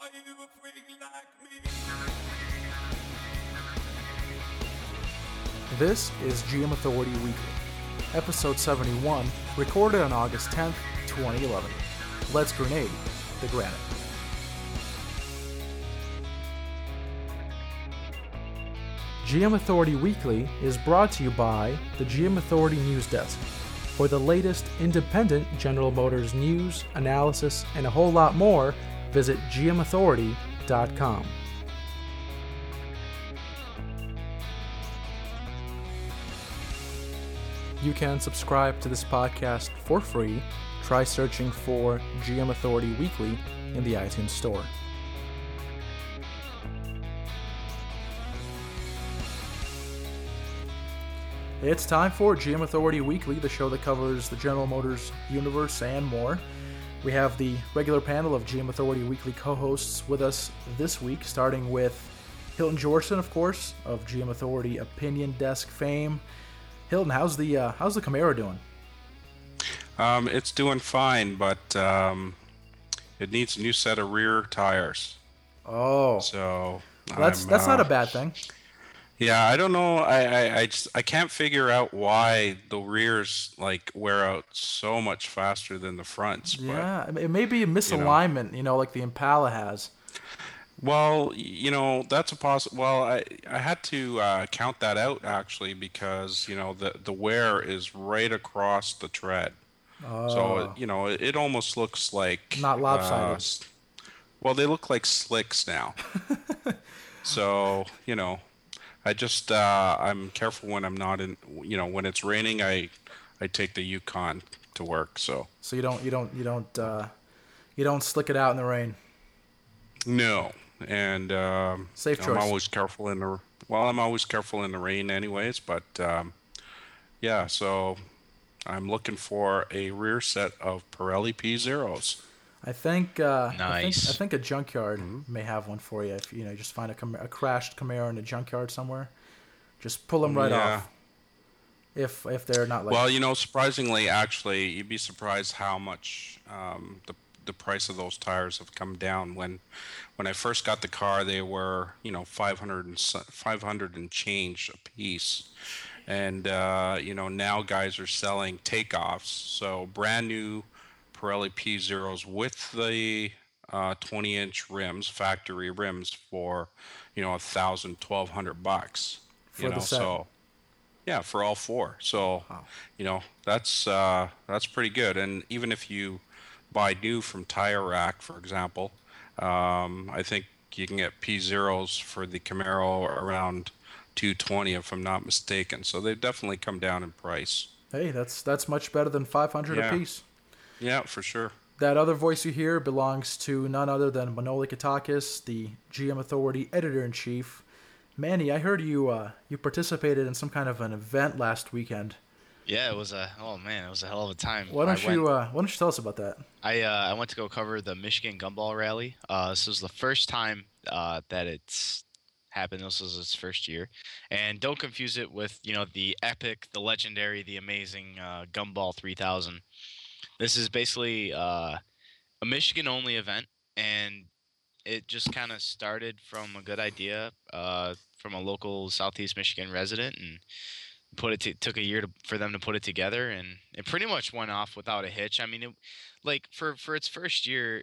you a freak like me? This is GM Authority Weekly, episode 71, recorded on August 10th, 2011. Let's grenade the granite. GM Authority Weekly is brought to you by the GM Authority News Desk. For the latest independent General Motors news, analysis, and a whole lot more, visit gmauthority.com. You can subscribe to this podcast for free. Try searching for GM Authority Weekly in the iTunes Store. It's time for GM Authority Weekly, the show that covers the General Motors universe and more. We have the regular panel of GM Authority Weekly co-hosts with us this week, starting with Hilton Georgeson, of course, of GM Authority Opinion Desk fame. Hilton, how's the Camaro doing? It's doing fine, but it needs a new set of rear tires. Oh, So that's not a bad thing. Yeah, I don't know. I can't figure out why the rears like wear out so much faster than the fronts. Yeah, it may be a misalignment, like the Impala has. Well, that's a Well, I had to count that out actually because the wear is right across the tread. So it almost looks like Not lopsided. Well, they look like slicks now. So I just I'm careful when I'm not in. When it's raining, I take the Yukon to work. So you don't slick it out in the rain. no, and Safe choice. I'm always careful in the. Well, I'm always careful in the rain, anyways. But yeah, so I'm looking for a rear set of Pirelli P0s. I think Nice. I think a junkyard may have one for you. If you just find a crashed Camaro in a junkyard somewhere, just pull them right off. If they're not like. Well, surprisingly, actually, you'd be surprised how much the price of those tires have come down. When I first got the car, they were 500 and change a piece, and now guys are selling takeoffs, so brand new Pirelli P0s with the 20-inch rims, factory rims, for $1,000-1,200. For the set. So yeah, for all four. So Wow. That's pretty good. And even if you buy new from Tire Rack, for example, I think you can get P0s for the Camaro around $220 if I'm not mistaken. So they've definitely come down in price. Hey, that's much better than 500 Yeah. apiece. Yeah, for sure. That other voice you hear belongs to none other than Manoli Katakis, the GM Authority Editor-in-Chief. Manny, I heard you participated in some kind of an event last weekend. Yeah, it was a hell of a time. Why don't you tell us about that? I went to go cover the Michigan Gumball Rally. This was the first time that it's happened. This was its first year, and don't confuse it with the epic, the legendary, the amazing Gumball 3000. This is basically a Michigan-only event, and it just kind of started from a good idea from a local Southeast Michigan resident, and took a year for them to put it together, and it pretty much went off without a hitch. I mean, for its first year,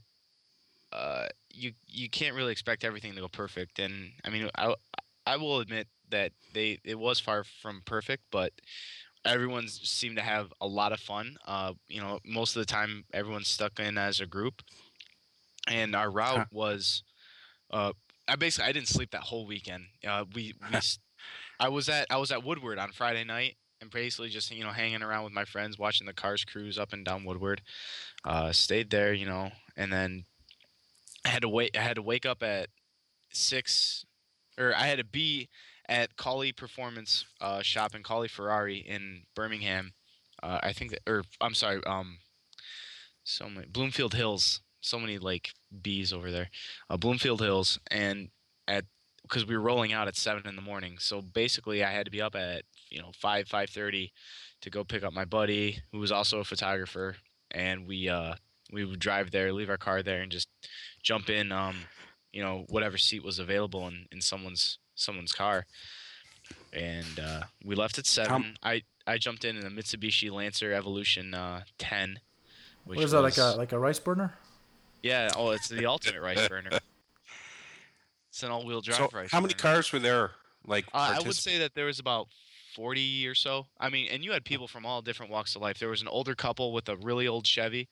you can't really expect everything to go perfect, and I mean, I will admit that it was far from perfect, but everyone seemed to have a lot of fun. Most of the time, everyone's stuck in as a group, and our route was. I didn't sleep that whole weekend. I was at Woodward on Friday night, and basically just hanging around with my friends, watching the cars cruise up and down Woodward. Stayed there, and then I had to wake up at 6, or I had to be at Cawley Performance Shop in Cawley Ferrari in Birmingham. I think that, or I'm sorry, so many Bloomfield Hills. So many like B's over there, Bloomfield Hills, and because we were rolling out at 7 in the morning. So basically, I had to be up at 5:30 to go pick up my buddy, who was also a photographer, and we would drive there, leave our car there, and just jump in whatever seat was available in someone's car. And we left at 7. I jumped in a Mitsubishi Lancer Evolution 10, which What is that, like a rice burner? Yeah. Oh, it's the ultimate rice burner. It's an all-wheel drive So rice how many burner. cars were there? Like I would say that there was about 40 or so. I mean, and you had people from all different walks of life. There was an older couple with a really old Chevy.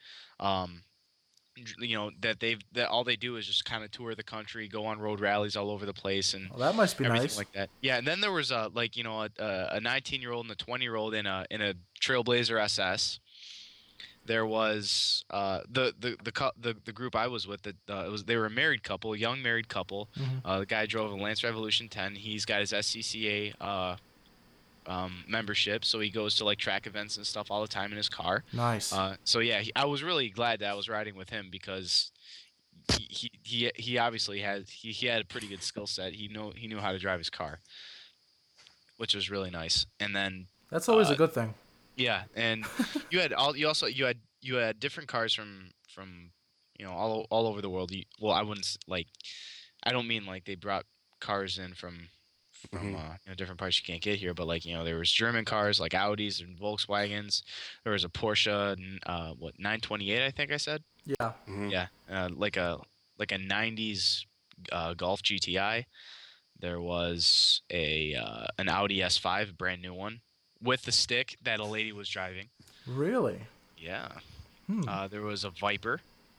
That all they do is just kind of tour the country, go on road rallies all over the place, and Well, that must be everything nice. like that. Yeah, and then there was a 19-year-old and a 20-year-old in a Trailblazer SS. There was the group I was with. They were a married couple, a young married couple. Mhm. The guy drove a Lancer Evolution 10. He's got his SCCA membership, so he goes to like track events and stuff all the time in his car. Nice. So yeah, I was really glad that I was riding with him because he obviously had a pretty good skill set. He knew how to drive his car, which was really nice. And then That's always a good thing. yeah, and you had different cars from all over the world. I wouldn't I don't mean like they brought cars in from different parts you can't get here, but there was German cars like Audis and Volkswagens. There was a Porsche 928, I think I said. Yeah. Yeah, like a 90s Golf GTI. There was an Audi S5, brand new one, with the stick that a lady was driving. Really? Yeah. There was a Viper.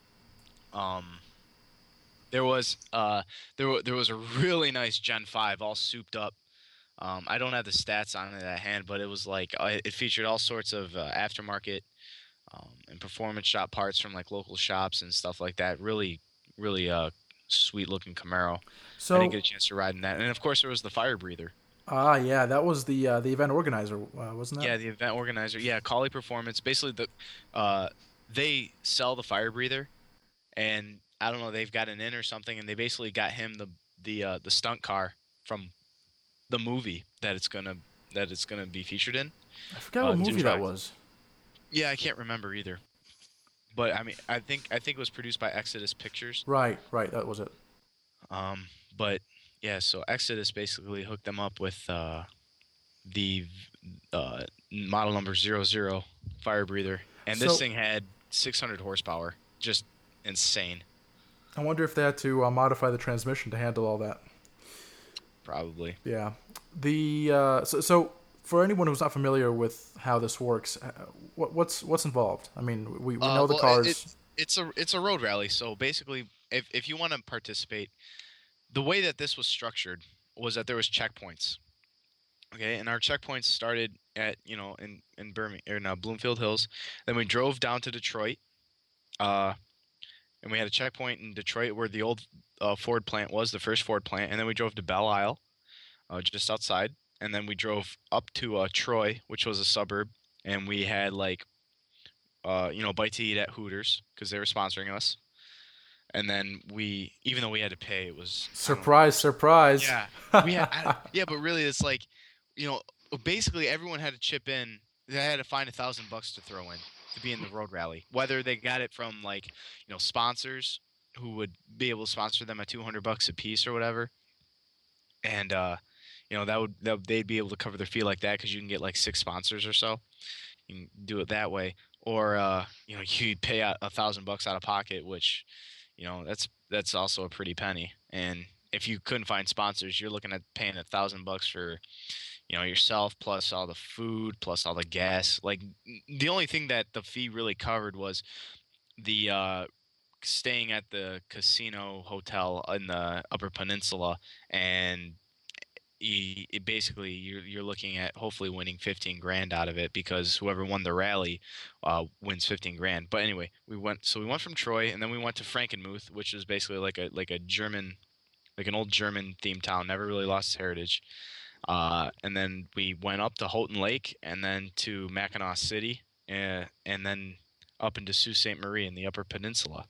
There was a really nice Gen 5, all souped up. I don't have the stats on it at hand, but it was like it featured all sorts of aftermarket and performance shop parts from like local shops and stuff like that. Really, really sweet looking Camaro. So I didn't get a chance to ride in that, and of course there was the fire breather. yeah, that was the event organizer, wasn't that? Yeah, the event organizer. Yeah, Collie Performance. Basically, they sell the fire breather, and I don't know, they've got an in or something, and they basically got him the stunt car from the movie that it's gonna be featured in. I forgot what to movie that drive. was. Yeah, I can't remember either. But I mean, I think it was produced by Exodus Pictures. Right, that was it. But yeah, so Exodus basically hooked them up with the model number 00 fire breather, and this So- thing had 600 horsepower, just insane. I wonder if they had to modify the transmission to handle all that. Probably. Yeah. So for anyone who's not familiar with how this works, what's involved? I mean, we know the Well, cars. It's a road rally, so basically, if you want to participate, the way that this was structured was that there was checkpoints. Okay, and our checkpoints started at in Birmingham, or Bloomfield Hills. Then we drove down to Detroit, and we had a checkpoint in Detroit where the old Ford plant was, the first Ford plant, and then we drove to Belle Isle, just outside, and then we drove up to Troy, which was a suburb, and we had a bite to eat at Hooters because they were sponsoring us. And then even though we had to pay, it was Surprise! yeah, we had yeah, but really it's like, basically everyone had to chip in. They had to find $1,000 to throw in to be in the road rally. Whether they got it from sponsors who would be able to sponsor them at $200 a piece or whatever, and they'd be able to cover their fee like that because you can get like 6 sponsors or so. You can do it that way, or you'd pay out $1,000 out of pocket, which that's also a pretty penny. And if you couldn't find sponsors, you're looking at paying $1,000 for yourself, plus all the food, plus all the gas. Like, the only thing that the fee really covered was the staying at the casino hotel in the Upper Peninsula, and basically you're looking at hopefully winning 15 grand out of it, because whoever won the rally wins 15 grand. But anyway, we went from Troy, and then we went to Frankenmuth, which is basically like a German, like an old German themed town, never really lost its heritage. And then we went up to Houghton Lake, and then to Mackinac City, and then up into Sault Ste. Marie in the Upper Peninsula.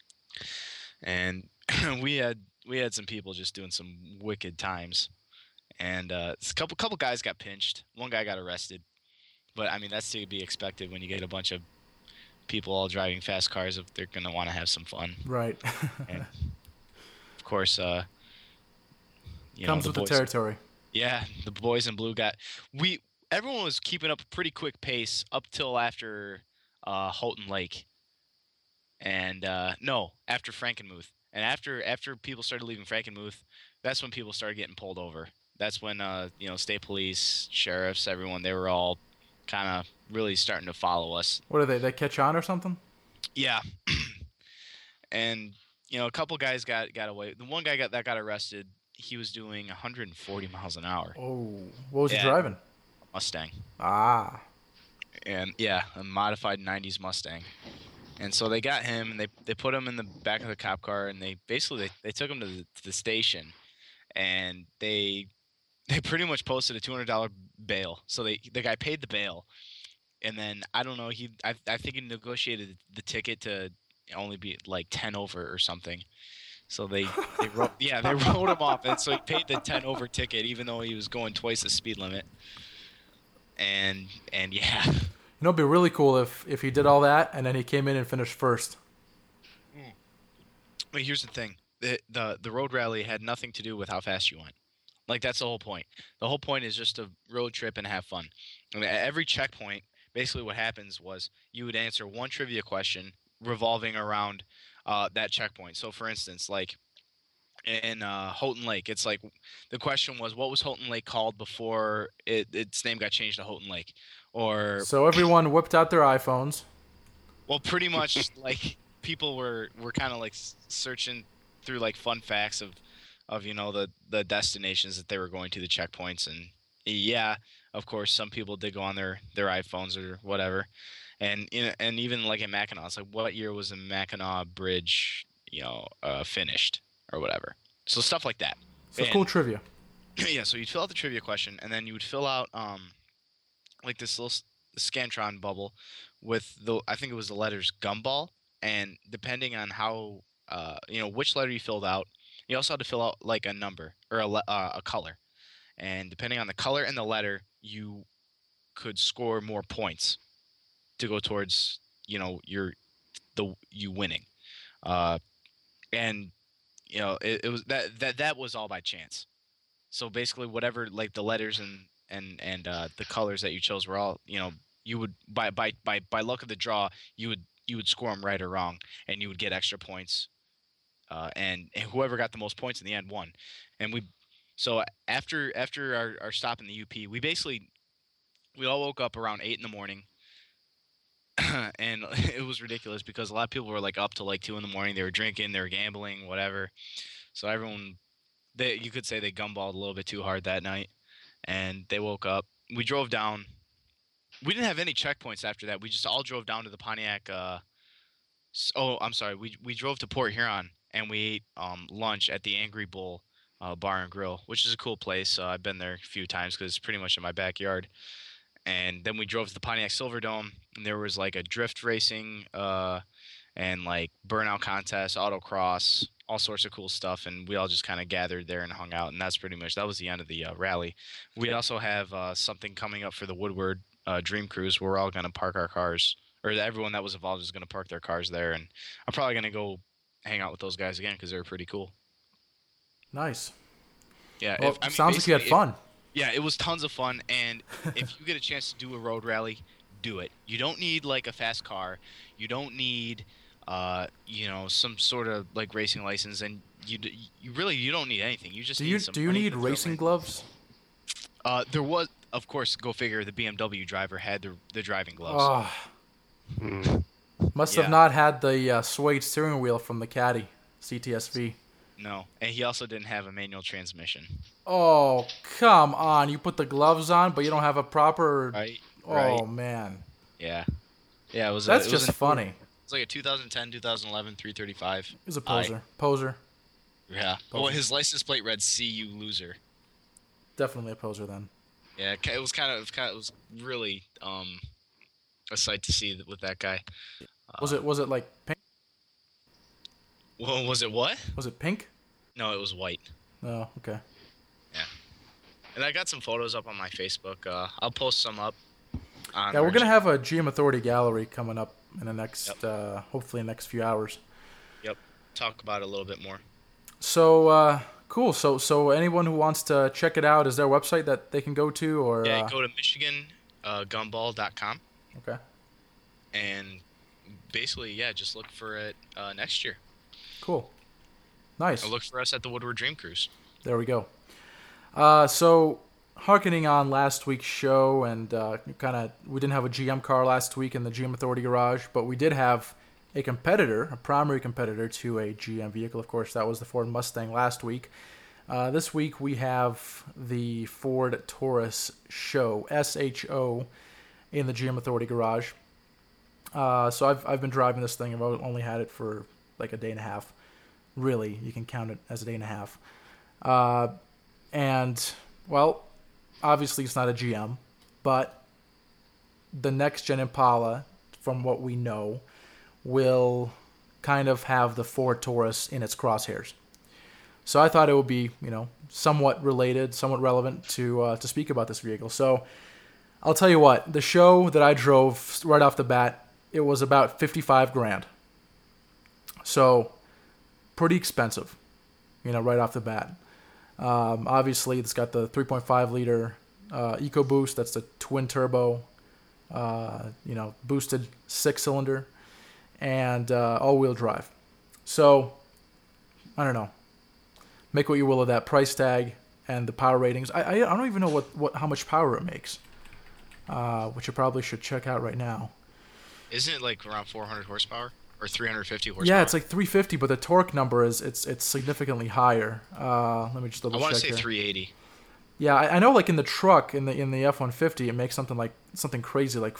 And we had some people just doing some wicked times. And a couple guys got pinched. One guy got arrested. But I mean, that's to be expected when you get a bunch of people all driving fast cars. If they're gonna want to have some fun. Right. And of course, Comes with the territory. Yeah, the boys in blue everyone was keeping up a pretty quick pace up till after Houghton Lake, and no, after Frankenmuth, and after people started leaving Frankenmuth, that's when people started getting pulled over. That's when state police, sheriffs, everyone, they were all kind of really starting to follow us. What are they? They catch on or something? Yeah, and a couple guys got away. The one guy that got arrested, he was doing 140 miles an hour. Oh, what was he driving? Mustang. Ah. And yeah, a modified 90s Mustang. And so they got him, and they put him in the back of the cop car, and they took him to the station, and they pretty much posted a $200 bail. So the guy paid the bail, and then I don't know, I think he negotiated the ticket to only be like 10 over or something. So they wrote him off, and so he paid the 10 over ticket even though he was going twice the speed limit. And yeah. It'd be really cool if he did all that and then he came in and finished first. But here's the thing: the road rally had nothing to do with how fast you went. Like, that's the whole point. The whole point is just a road trip and have fun. I mean, at every checkpoint, basically what happens was you would answer one trivia question revolving around that checkpoint. So, for instance, like in Houghton Lake, it's like the question was, what was Houghton Lake called before its name got changed to Houghton Lake? Or so everyone whipped out their iPhones. Well, pretty much, like, people were kind of like searching through like fun facts of the destinations that they were going to, the checkpoints, and yeah, of course, some people did go on their iPhones or whatever, and even like in Mackinac, it's like, what year was the Mackinac Bridge finished or whatever, so stuff like that. So cool trivia. Yeah, so you'd fill out the trivia question, and then you would fill out like this little Scantron bubble with I think it was the letters Gumball, and depending on how which letter you filled out, you also had to fill out like a number or a color, and depending on the color and the letter, you could score more points to go towards you winning, and it was that was all by chance. So basically, whatever, like, the letters and the colors that you chose were all, you would by luck of the draw, you would score them right or wrong, and you would get extra points, and whoever got the most points in the end won. And so after our stop in the UP, we all woke up around 8 in the morning, and it was ridiculous because a lot of people were like up till like 2 in the morning. They were drinking, they were gambling, whatever. So everyone, you could say they gumballed a little bit too hard that night, and they woke up. We drove down. We didn't have any checkpoints after that. We just all drove down to the Pontiac. I'm sorry. We drove to Port Huron, and we ate lunch at the Angry Bull Bar and Grill, which is a cool place. I've been there a few times because it's pretty much in my backyard. And then we drove to the Pontiac Silverdome, and there was like a drift racing and like burnout contest, autocross, all sorts of cool stuff. And we all just kind of gathered there and hung out. And that was the end of the rally. We also have something coming up for the Woodward Dream Cruise. We're all going to park our cars, or everyone that was involved is going to park their cars there. And I'm probably going to go hang out with those guys again because they're pretty cool. Nice. Yeah. Well, sounds like you had fun. Yeah, it was tons of fun, and if you get a chance to do a road rally, do it. You don't need like a fast car. You don't need some sort of like racing license, and you don't need anything. You just need some. Do you need racing gloves? There was, of course, go figure, the BMW driver had the driving gloves. Oh. Must have not had the suede steering wheel from the Caddy CTSV. No, and he also didn't have a manual transmission. Oh, come on. You put the gloves on, but you don't have a proper... Right. Oh, man. Yeah. Yeah, it was... That's just funny. It's like a 2010, 2011 335. He was a poser. Poser. Yeah. Poser. Well, his license plate read "See You Loser." Definitely a poser then. Yeah, it was really a sight to see with that guy. Was it like pink? Well, was it what? Was it pink? No, it was white. Oh, okay. Yeah. And I got some photos up on my Facebook. I'll post some up. Yeah, we're going to have a GM Authority gallery coming up in the next, hopefully in the next few hours. Yep. Talk about it a little bit more. Cool. So anyone who wants to check it out, is there a website that they can go to, or Yeah, go to michigangumball.com okay, and basically, yeah, just look for it next year. cool, nice. Or look for us at the Woodward Dream Cruise. There we go. So harkening on last week's show, and we didn't have a GM car last week in the GM Authority Garage, but we did have a competitor, a primary competitor to a GM vehicle. Of course, that was the Ford Mustang last week. This week we have the Ford Taurus SHO, SHO, in the GM Authority Garage. So I've been driving this thing. I've only had it for like a day and a half. Really, you can count it as a day and a half. And, well, obviously it's not a GM, but the next gen Impala, from what we know, will kind of have the Ford Taurus in its crosshairs. So I thought it would be, somewhat related, somewhat relevant to speak about this vehicle. So I'll tell you what, the SHO that I drove right off the bat, it was about $55,000. So pretty expensive, right off the bat. Obviously, it's got the 3.5 liter EcoBoost. That's the twin turbo, boosted 6-cylinder, and all-wheel drive. So I don't know. Make what you will of that price tag and the power ratings. I don't even know how much power it makes, which you probably should check out right now. Isn't it like around 400 horsepower or 350 horsepower? Yeah, it's like 350, but the torque number it's significantly higher. Let me just double check. I want to say here. 380. Yeah, I know. Like in the truck, in the F-150, it makes something crazy, like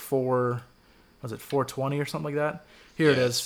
420 or something like that. Here it is,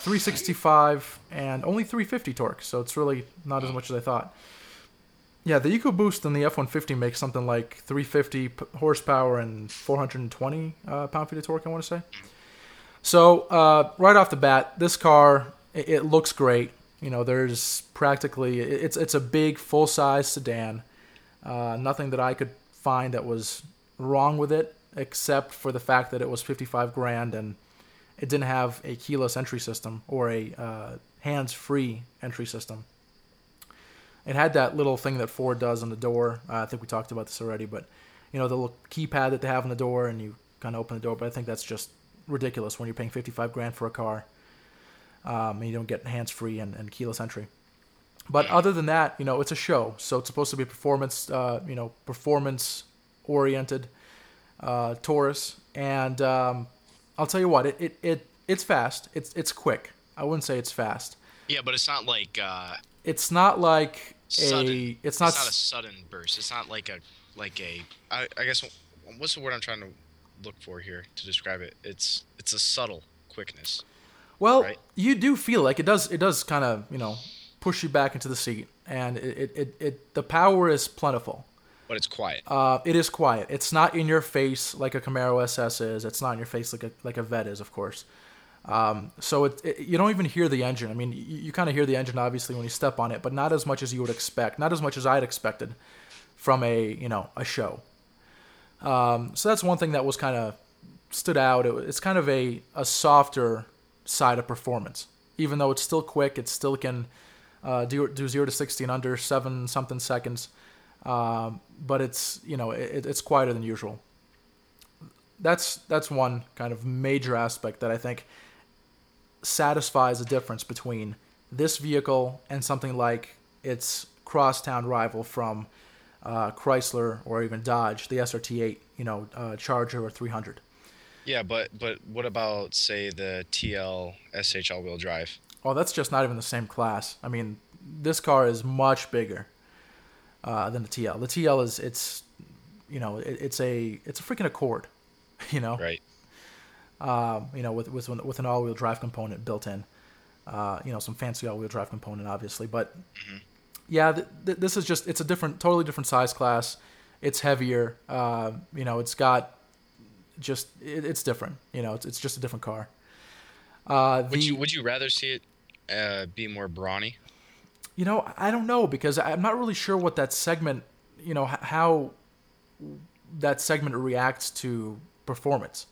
365 and only 350 torque, so it's really not as much as I thought. Yeah, the EcoBoost in the F-150 makes something like 350 horsepower and 420 pound-feet of torque, I want to say. So right off the bat, this car, it looks great. There's practically, it's a big full-size sedan. Nothing that I could find that was wrong with it, except for the fact that it was $55,000 and it didn't have a keyless entry system or a hands-free entry system. It had that little thing that Ford does on the door. I think we talked about this already, but the little keypad that they have on the door, and you kind of open the door. But I think that's just ridiculous when you're paying $55,000 for a car, and you don't get hands-free and keyless entry. But other than that, it's a SHO, so it's supposed to be a performance-oriented Taurus, and I'll tell you what, it's fast. It's quick. I wouldn't say it's fast. Yeah, but it's not like it's not like sudden. It's not a sudden burst. It's not like a I guess what's the word I'm trying to look for here to describe it? It's a subtle quickness. Well, right? You do feel like it does kind of, push you back into the seat, and it the power is plentiful. But it's quiet. It is quiet. It's not in your face like a Camaro SS is. It's not in your face like a Vet is, of course. So you don't even hear the engine. I mean, you kind of hear the engine obviously when you step on it, but not as much as you would expect. Not as much as I'd expected from a SHO. So that's one thing that was kind of stood out. It's kind of a softer side of performance, even though it's still quick. It still can do 0 to 60 in under 7-something seconds. But it's it's quieter than usual. That's one kind of major aspect that I think satisfies the difference between this vehicle and something like its crosstown rival from Chrysler or even Dodge, the SRT8, Charger or 300. Yeah, but what about, say, the TL SH all-wheel drive? Oh, that's just not even the same class. I mean, this car is much bigger than the TL. The TL it's a freaking Accord, Right. With an all-wheel drive component built in, some fancy all-wheel drive component, obviously. But yeah, this is it's a totally different size class. It's heavier. It's got it's different. It's just a different car. Would you rather see it be more brawny? I don't know, because I'm not really sure what that segment, how that segment reacts to performance.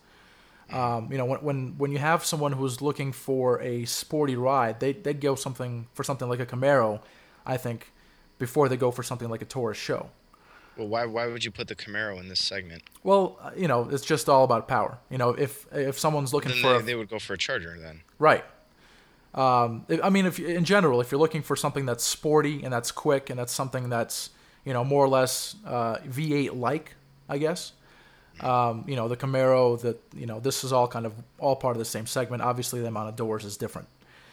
When you have someone who's looking for a sporty ride, they'd go for something like a Camaro I think, before they go for something like a Taurus show. Well, why would you put the Camaro in this segment? Well, it's just all about power. If someone's looking Then they would go for a Charger then. right. I mean, if in general, if you're looking for something that's sporty and that's quick and that's something that's more or less V8 like, I guess. The Camaro, this is all kind of all part of the same segment. Obviously, the amount of doors is different.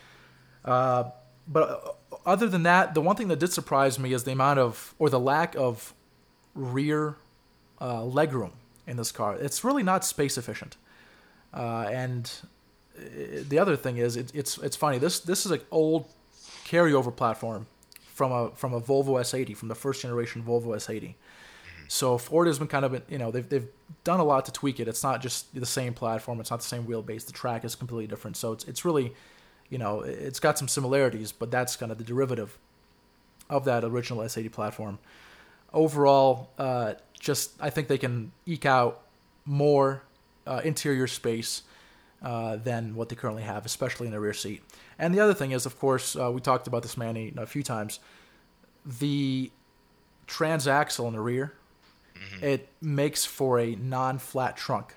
But other than that, the one thing that did surprise me is the amount of, or the lack of, rear legroom in this car. It's really not space efficient. And the other thing is, it's funny. This is an old carryover platform from a Volvo S80, from the first generation Volvo S80. So Ford has been kind of, they've done a lot to tweak it. It's not just the same platform. It's not the same wheelbase. The track is completely different. So it's really, it's got some similarities, but that's kind of the derivative of that original S80 platform. Overall, I think they can eke out more interior space than what they currently have, especially in the rear seat. And the other thing is, of course, we talked about this, Manny, a few times, the transaxle in the rear, it makes for a non-flat trunk.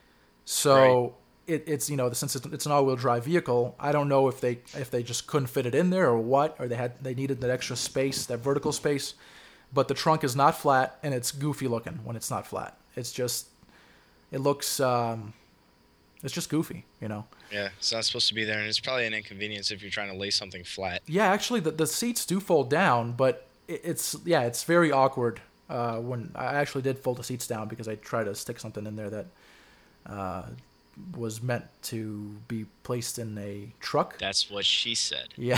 So it's since it's an all-wheel drive vehicle, I don't know if they just couldn't fit it in there or what, or they needed that extra space, that vertical space. But the trunk is not flat, and it's goofy looking when it's not flat. It looks, it's just goofy, Yeah, it's not supposed to be there, and it's probably an inconvenience if you're trying to lay something flat. Yeah, actually, the seats do fold down, but it's very awkward. When I actually did fold the seats down because I tried to stick something in there that was meant to be placed in a truck. That's what she said. Yeah.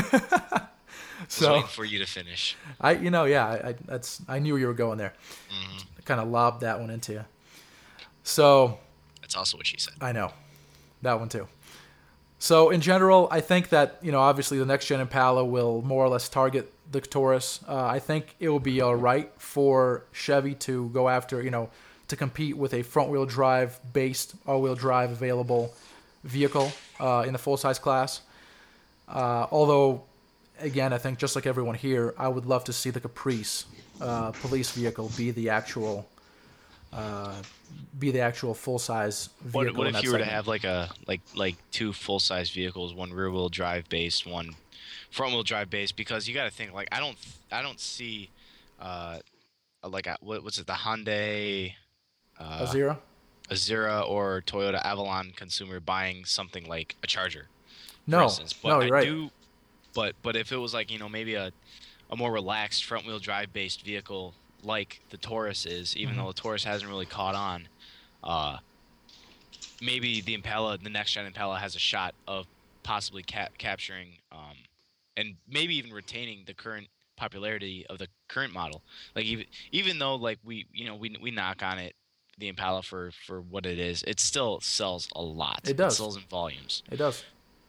So waiting for you to finish. I knew where you were going there. I kind of lobbed that one into you. So that's also what she said. I know that one too. So in general, I think that obviously the next gen Impala will more or less target the Taurus. I think it will be all right for Chevy to go after, to compete with a front-wheel drive based all-wheel drive available vehicle in the full-size class. Although, again, I think just like everyone here, I would love to see the Caprice police vehicle be the actual full-size vehicle. What if you were to have like two full-size vehicles, one rear-wheel drive based, one front-wheel drive based? Because you got to think, like, I don't see what's it, the Hyundai Azera or Toyota Avalon consumer buying something like a Charger, for instance. But you're right. But if it was like maybe a more relaxed front-wheel drive based vehicle like the Taurus is, even though the Taurus hasn't really caught on, maybe the next gen Impala has a shot of possibly capturing and maybe even retaining the current popularity of the current model. Like even though like we knock on it, the Impala for what it is, it still sells a lot. It does. It sells in volumes. It does.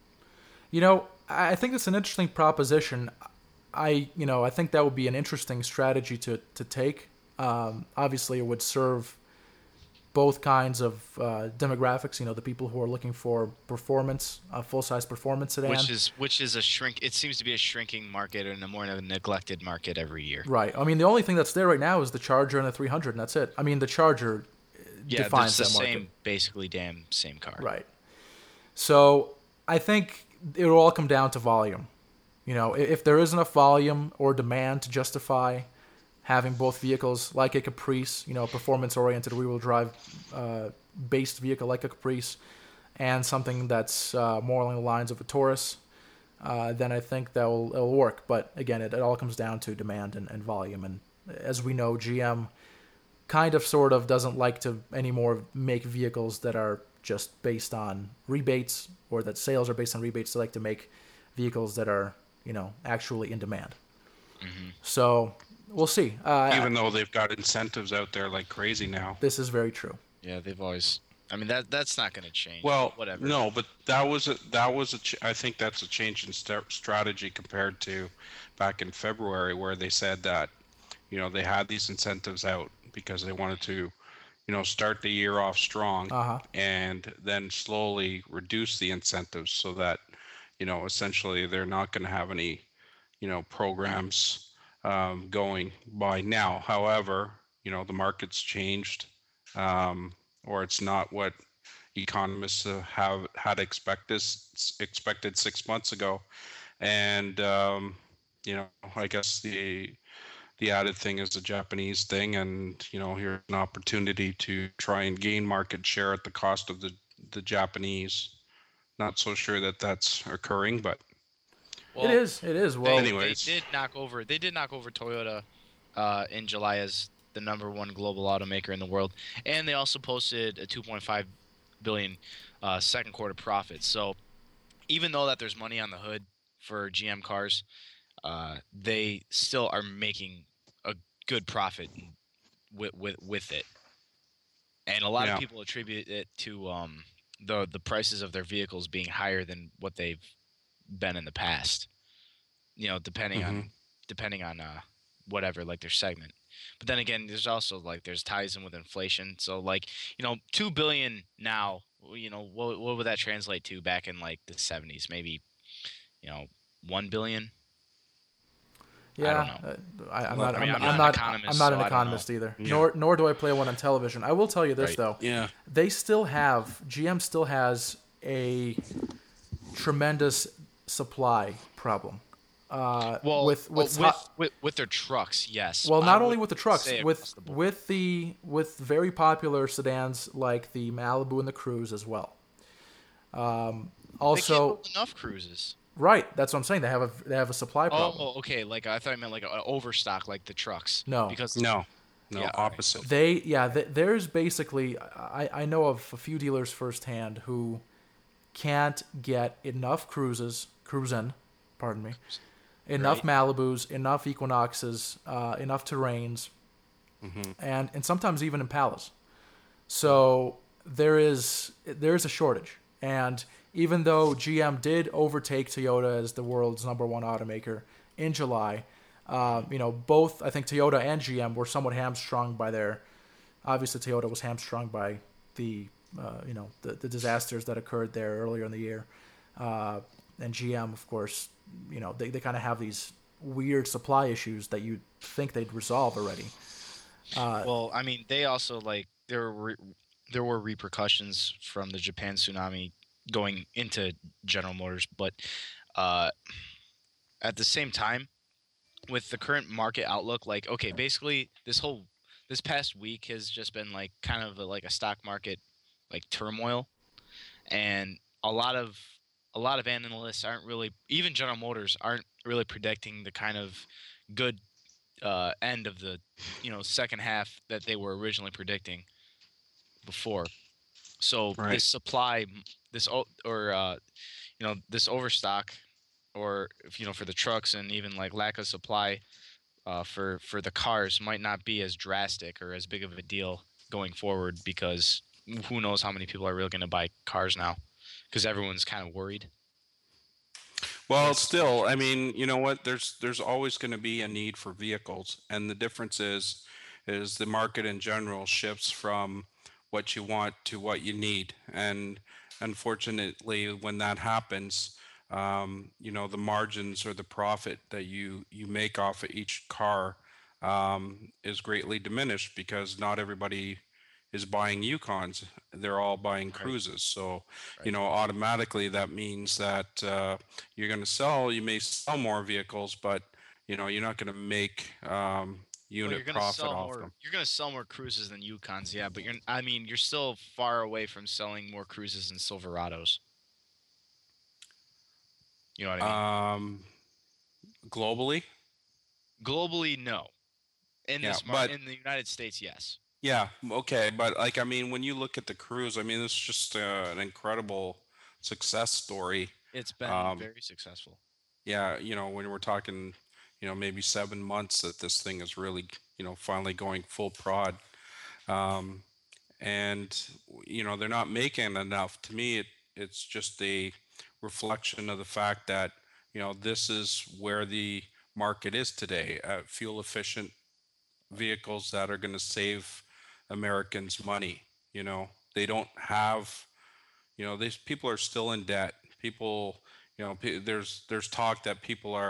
I think it's an interesting proposition. I think that would be an interesting strategy to take. Obviously, it would serve both kinds of demographics. The people who are looking for performance, full-size performance sedan. Which is a shrink. It seems to be a shrinking market and a more neglected market every year. Right. I mean, the only thing that's there right now is the Charger and the 300, and that's it. I mean, the Charger defines that market. Basically, same car. Right. So I think it will all come down to volume. If there is enough volume or demand to justify having both vehicles like a Caprice, a performance-oriented rear-wheel drive based vehicle like a Caprice, and something that's more along the lines of a Taurus, then I think it'll work. But again, it all comes down to demand and volume. And as we know, GM kind of sort of doesn't like to anymore make vehicles that are just based on rebates or that sales are based on rebates. They like to make vehicles that are actually in demand. So we'll see. Even though they've got incentives out there like crazy now. This is very true. Yeah, they've always. I mean that's not going to change. Well, whatever. No, but I think that's a change in strategy compared to back in February, where they said that they had these incentives out because they wanted to start the year off strong and then slowly reduce the incentives so that essentially they're not going to have any programs going by now. However, the market's changed, or it's not what economists have had expected 6 months ago. And I guess the added thing is the Japanese thing, and here's an opportunity to try and gain market share at the cost of the Japanese. Not so sure that that's occurring, but It is. It is. Well, Anyways. They did knock over Toyota in July as the number one global automaker in the world, and they also posted a 2.5 billion second quarter profit. So even though that there's money on the hood for GM cars, they still are making a good profit with it. And a lot of Yeah. people attribute it to the prices of their vehicles being higher than what they've been in the past. Depending Mhm. on whatever, like, their segment. But then again, there's also, like, there's ties in with inflation. So, like, 2 billion now, what would that translate to back in, like, the 70s? Maybe 1 billion. yeah. don't know. I'm Well, not. I mean, I'm, I'm I'm not not. an economist, I'm not so an I don't know. economist either. Yeah. Nor do I play one on television. I will tell you this Right. though. Yeah. They still have. GM still has a tremendous supply problem. Well, with with their trucks, yes. Well, I not only would with the trucks, say with across the board. with very popular sedans like the Malibu and the Cruze as well. They can't Also, build enough cruises. right, that's what I'm saying. They have a supply problem. Oh, okay. Like, I thought you meant like an overstock, like the trucks. No. Because No, Yeah, all right. opposite. There's basically I know of a few dealers firsthand who can't get enough cruising, pardon me, enough Right. Malibus, enough Equinoxes, enough Terrains, and sometimes even Impalas. So there's a shortage, and even though GM did overtake Toyota as the world's number one automaker in July, both I think Toyota and GM were somewhat hamstrung by their. Obviously, Toyota was hamstrung by the the disasters that occurred there earlier in the year, and GM, of course, they kind of have these weird supply issues that you'd think they'd resolve already. Well, I mean, they also, like, there were repercussions from the Japan tsunami going into General Motors, but uh, at the same time, with the current market outlook, like, okay, basically this past week has just been like kind of like a stock market, like, turmoil, and a lot of analysts aren't really, even General Motors aren't really predicting the kind of good end of the second half that they were originally predicting before. So Right. this supply, this this overstock, or for the trucks, and even like lack of supply for the cars, might not be as drastic or as big of a deal going forward, because who knows how many people are really going to buy cars now, because everyone's kind of worried. Well, Yes. still, I mean, you know what? There's always going to be a need for vehicles, and the difference is the market in general shifts from what you want to what you need, and unfortunately, when that happens, the margins or the profit that you make off of each car is greatly diminished because not everybody is buying Yukons. They're all buying Right. cruises. So, Right. automatically that means that you may sell more vehicles, but you're not going to make Well, you're unit gonna profit sell off more. them. You're gonna sell more cruises than Yukons, yeah. But you're still far away from selling more cruises than Silverados. You know what I mean? Globally, Globally, no. yeah, but In the United States, yes. yeah, okay, but like I mean, when you look at the cruise, I mean, it's just an incredible success story. It's been Um, very successful. yeah, when we're talking, maybe 7 months that this thing is really, finally going full prod. Um, and they're not making enough. To me, it's just a reflection of the fact that this is where the market is today. Fuel efficient vehicles that are going to save Americans money. They don't have, these people are still in debt. People, there's talk that people are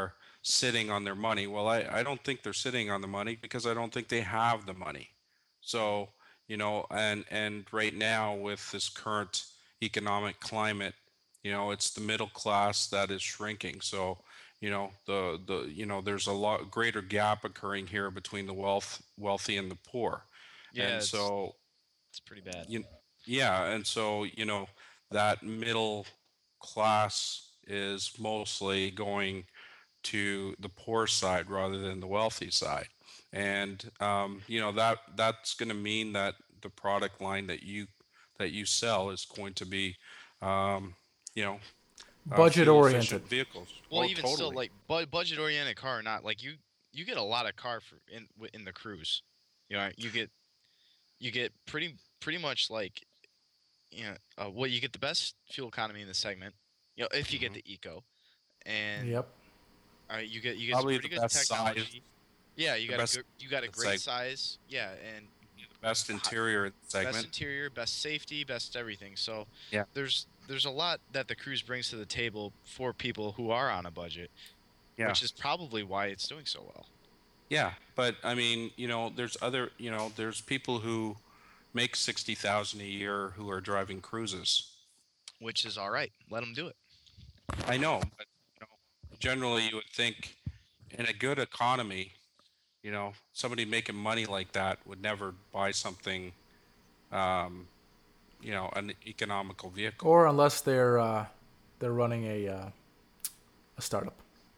sitting on their money. Well, I don't think they're sitting on the money because I don't think they have the money. So, and right now with this current economic climate, it's the middle class that is shrinking. So, there's a lot greater gap occurring here between the wealthy and the poor. Yeah, And so, it's pretty bad. you, yeah, and so, that middle class is mostly going to the poor side rather than the wealthy side. And that's going to mean that the product line that you sell is going to be, um, you know, Budget fuel oriented. efficient vehicles. Well, Oh, even still, totally. like budget oriented car or not, like you get a lot of car for in the cruise. You get pretty much like well, you get the best fuel economy in the segment. If you get Hmm. the eco, and Yep. you get some Probably pretty the good best size, technology. Yeah, the best you got a great seg- size. Yeah, and the best hi- interior in the best segment. interior, best safety, best everything. So Yeah. there's a lot that the cruise brings to the table for people who are on a budget, Yeah. which is probably why it's doing so well. Yeah, but I mean, there's people who make 60,000 a year who are driving cruises. Which is all right. Let them do it. I know, but generally you would think in a good economy, somebody making money like that would never buy something, um, an economical vehicle. Or unless they're running a startup,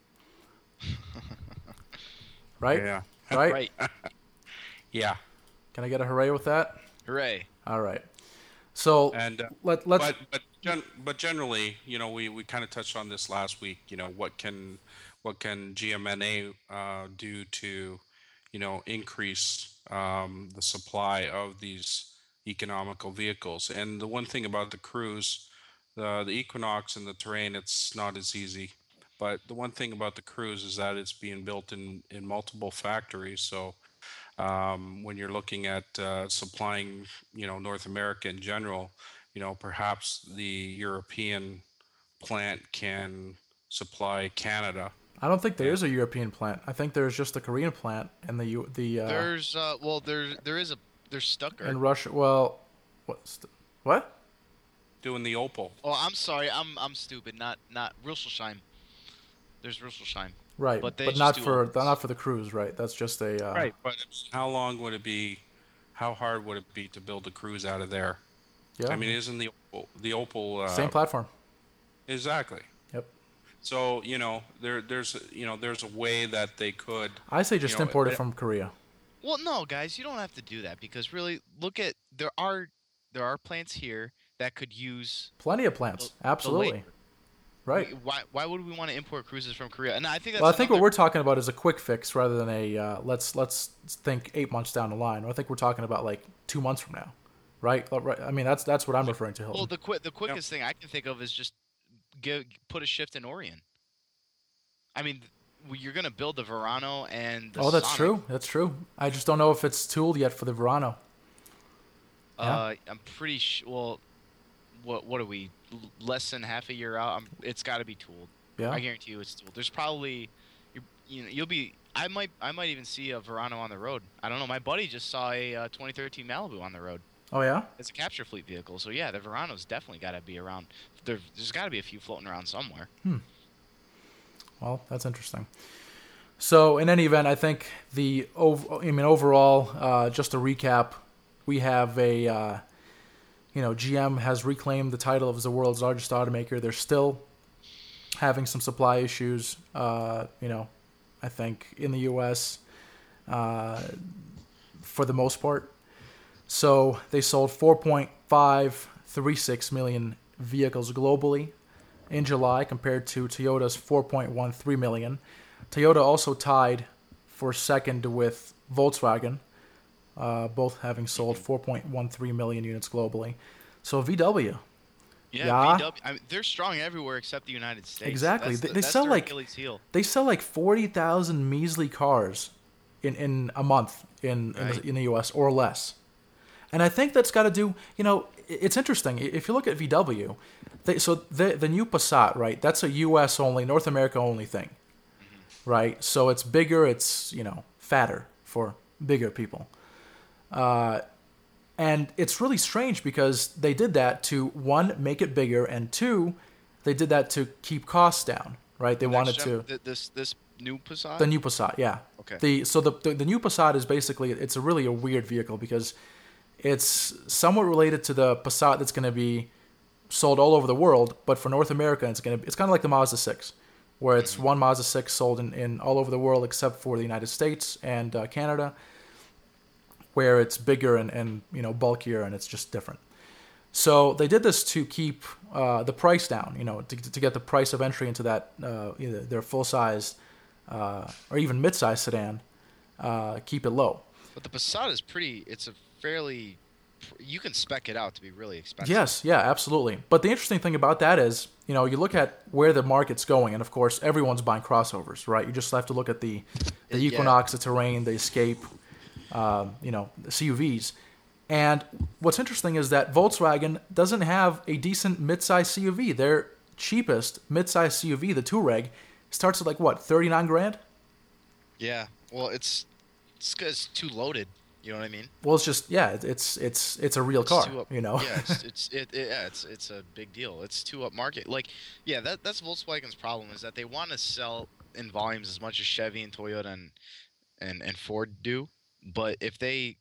right? Yeah, Right? Right. yeah, Can I get a hooray with that? Hooray. All right. So and let's but generally, we kind of touched on this last week. What can GMNA do to increase the supply of these economical vehicles? And the one thing about the Cruise, the Equinox and the Terrain, it's not as easy. But the one thing about the Cruise is that it's being built in multiple factories. So when you're looking at supplying, North America in general, perhaps the European plant can supply Canada. I don't think there And is a European plant. I think there's just the Korean plant and There's Stuttgart. and Russia. Well, what? doing the Opal. Oh, I'm sorry. I'm stupid. Not Rüsselsheim. There's Rüsselsheim. Right, But they but just not do for Opals. not for the cruise, right? That's just a Right. But how long would it be? How hard would it be to build a Cruise out of there? Yeah, I mean, isn't the Opal same platform. exactly? Yep. So there's a way that they could. I say just You know, import it it- from Korea. Well, no, guys, you don't have to do that because really, look at there are plants here that could use Plenty of plants. the Absolutely. labor. Right. Why would we want to import cruises from Korea? And I think that's Well, I think what another- we're talking about is a quick fix rather than a let's think 8 months down the line. I think we're talking about like 2 months from now, right? Right. I mean, that's what I'm referring to, Well, Hilton. the quickest thing I can think of is just put a shift in Orion. I mean, you're gonna build the Verano and the Oh, that's Sonic. true. That's true. I just don't know if it's tooled yet for the Verano. Yeah. I'm pretty sure. Well, what are we? Less than half a year out. It's got to be tooled. Yeah. I guarantee you, it's tooled. There's probably, you'll be. I might even see a Verano on the road. I don't know. My buddy just saw a 2013 Malibu on the road. Oh yeah. It's a capture fleet vehicle. So yeah, the Verano's definitely got to be around. There's got to be a few floating around somewhere. Well, that's interesting. So, in any event, I think overall, just to recap, we have GM has reclaimed the title of the world's largest automaker. They're still having some supply issues, I think, in the U.S. For the most part. So, they sold 4.536 million vehicles globally in July compared to Toyota's 4.13 million. Toyota also tied for second with Volkswagen, both having sold 4.13 million units globally. So VW, Yeah, Yeah. VW. I mean, they're strong everywhere except the United States. Exactly. That's They sell their like- Achilles heel. they sell like 40,000 measly cars in a month in Right. the U.S. or less. And I think that's got to do, it's interesting. If you look at VW, the new Passat, right, that's a U.S. only, North America only thing, right? So it's bigger, it's, fatter for bigger people. And it's really strange because they did that to, one, make it bigger, and two, they did that to keep costs down, right? They wanted to... This new Passat? The new Passat, yeah. Okay. The new Passat is basically, it's really a weird vehicle because it's somewhat related to the Passat that's going to be sold all over the world, but for North America, it's kind of like the Mazda 6, where it's one Mazda 6 sold in all over the world except for the United States and Canada, where it's bigger and bulkier, and it's just different. So they did this to keep the price down, to get the price of entry into that either their full-size or even mid-size sedan, keep it low. But the Passat is it's a fairly, you can spec it out to be really expensive. Yes, yeah, absolutely. But the interesting thing about that is, you look at where the market's going, and of course, everyone's buying crossovers, right? You just have to look at the Equinox, the Terrain, the Escape, the CUVs. And what's interesting is that Volkswagen doesn't have a decent mid-size CUV. Their cheapest mid-size CUV, the Touareg, starts at like what, 39 grand? Yeah. Well, it's because it's too loaded. You know what I mean? Well, it's just it's a real car. Yeah, it's a big deal. It's too up market. Like, yeah, that's Volkswagen's problem, is that they want to sell in volumes as much as Chevy and Toyota and Ford do, but if they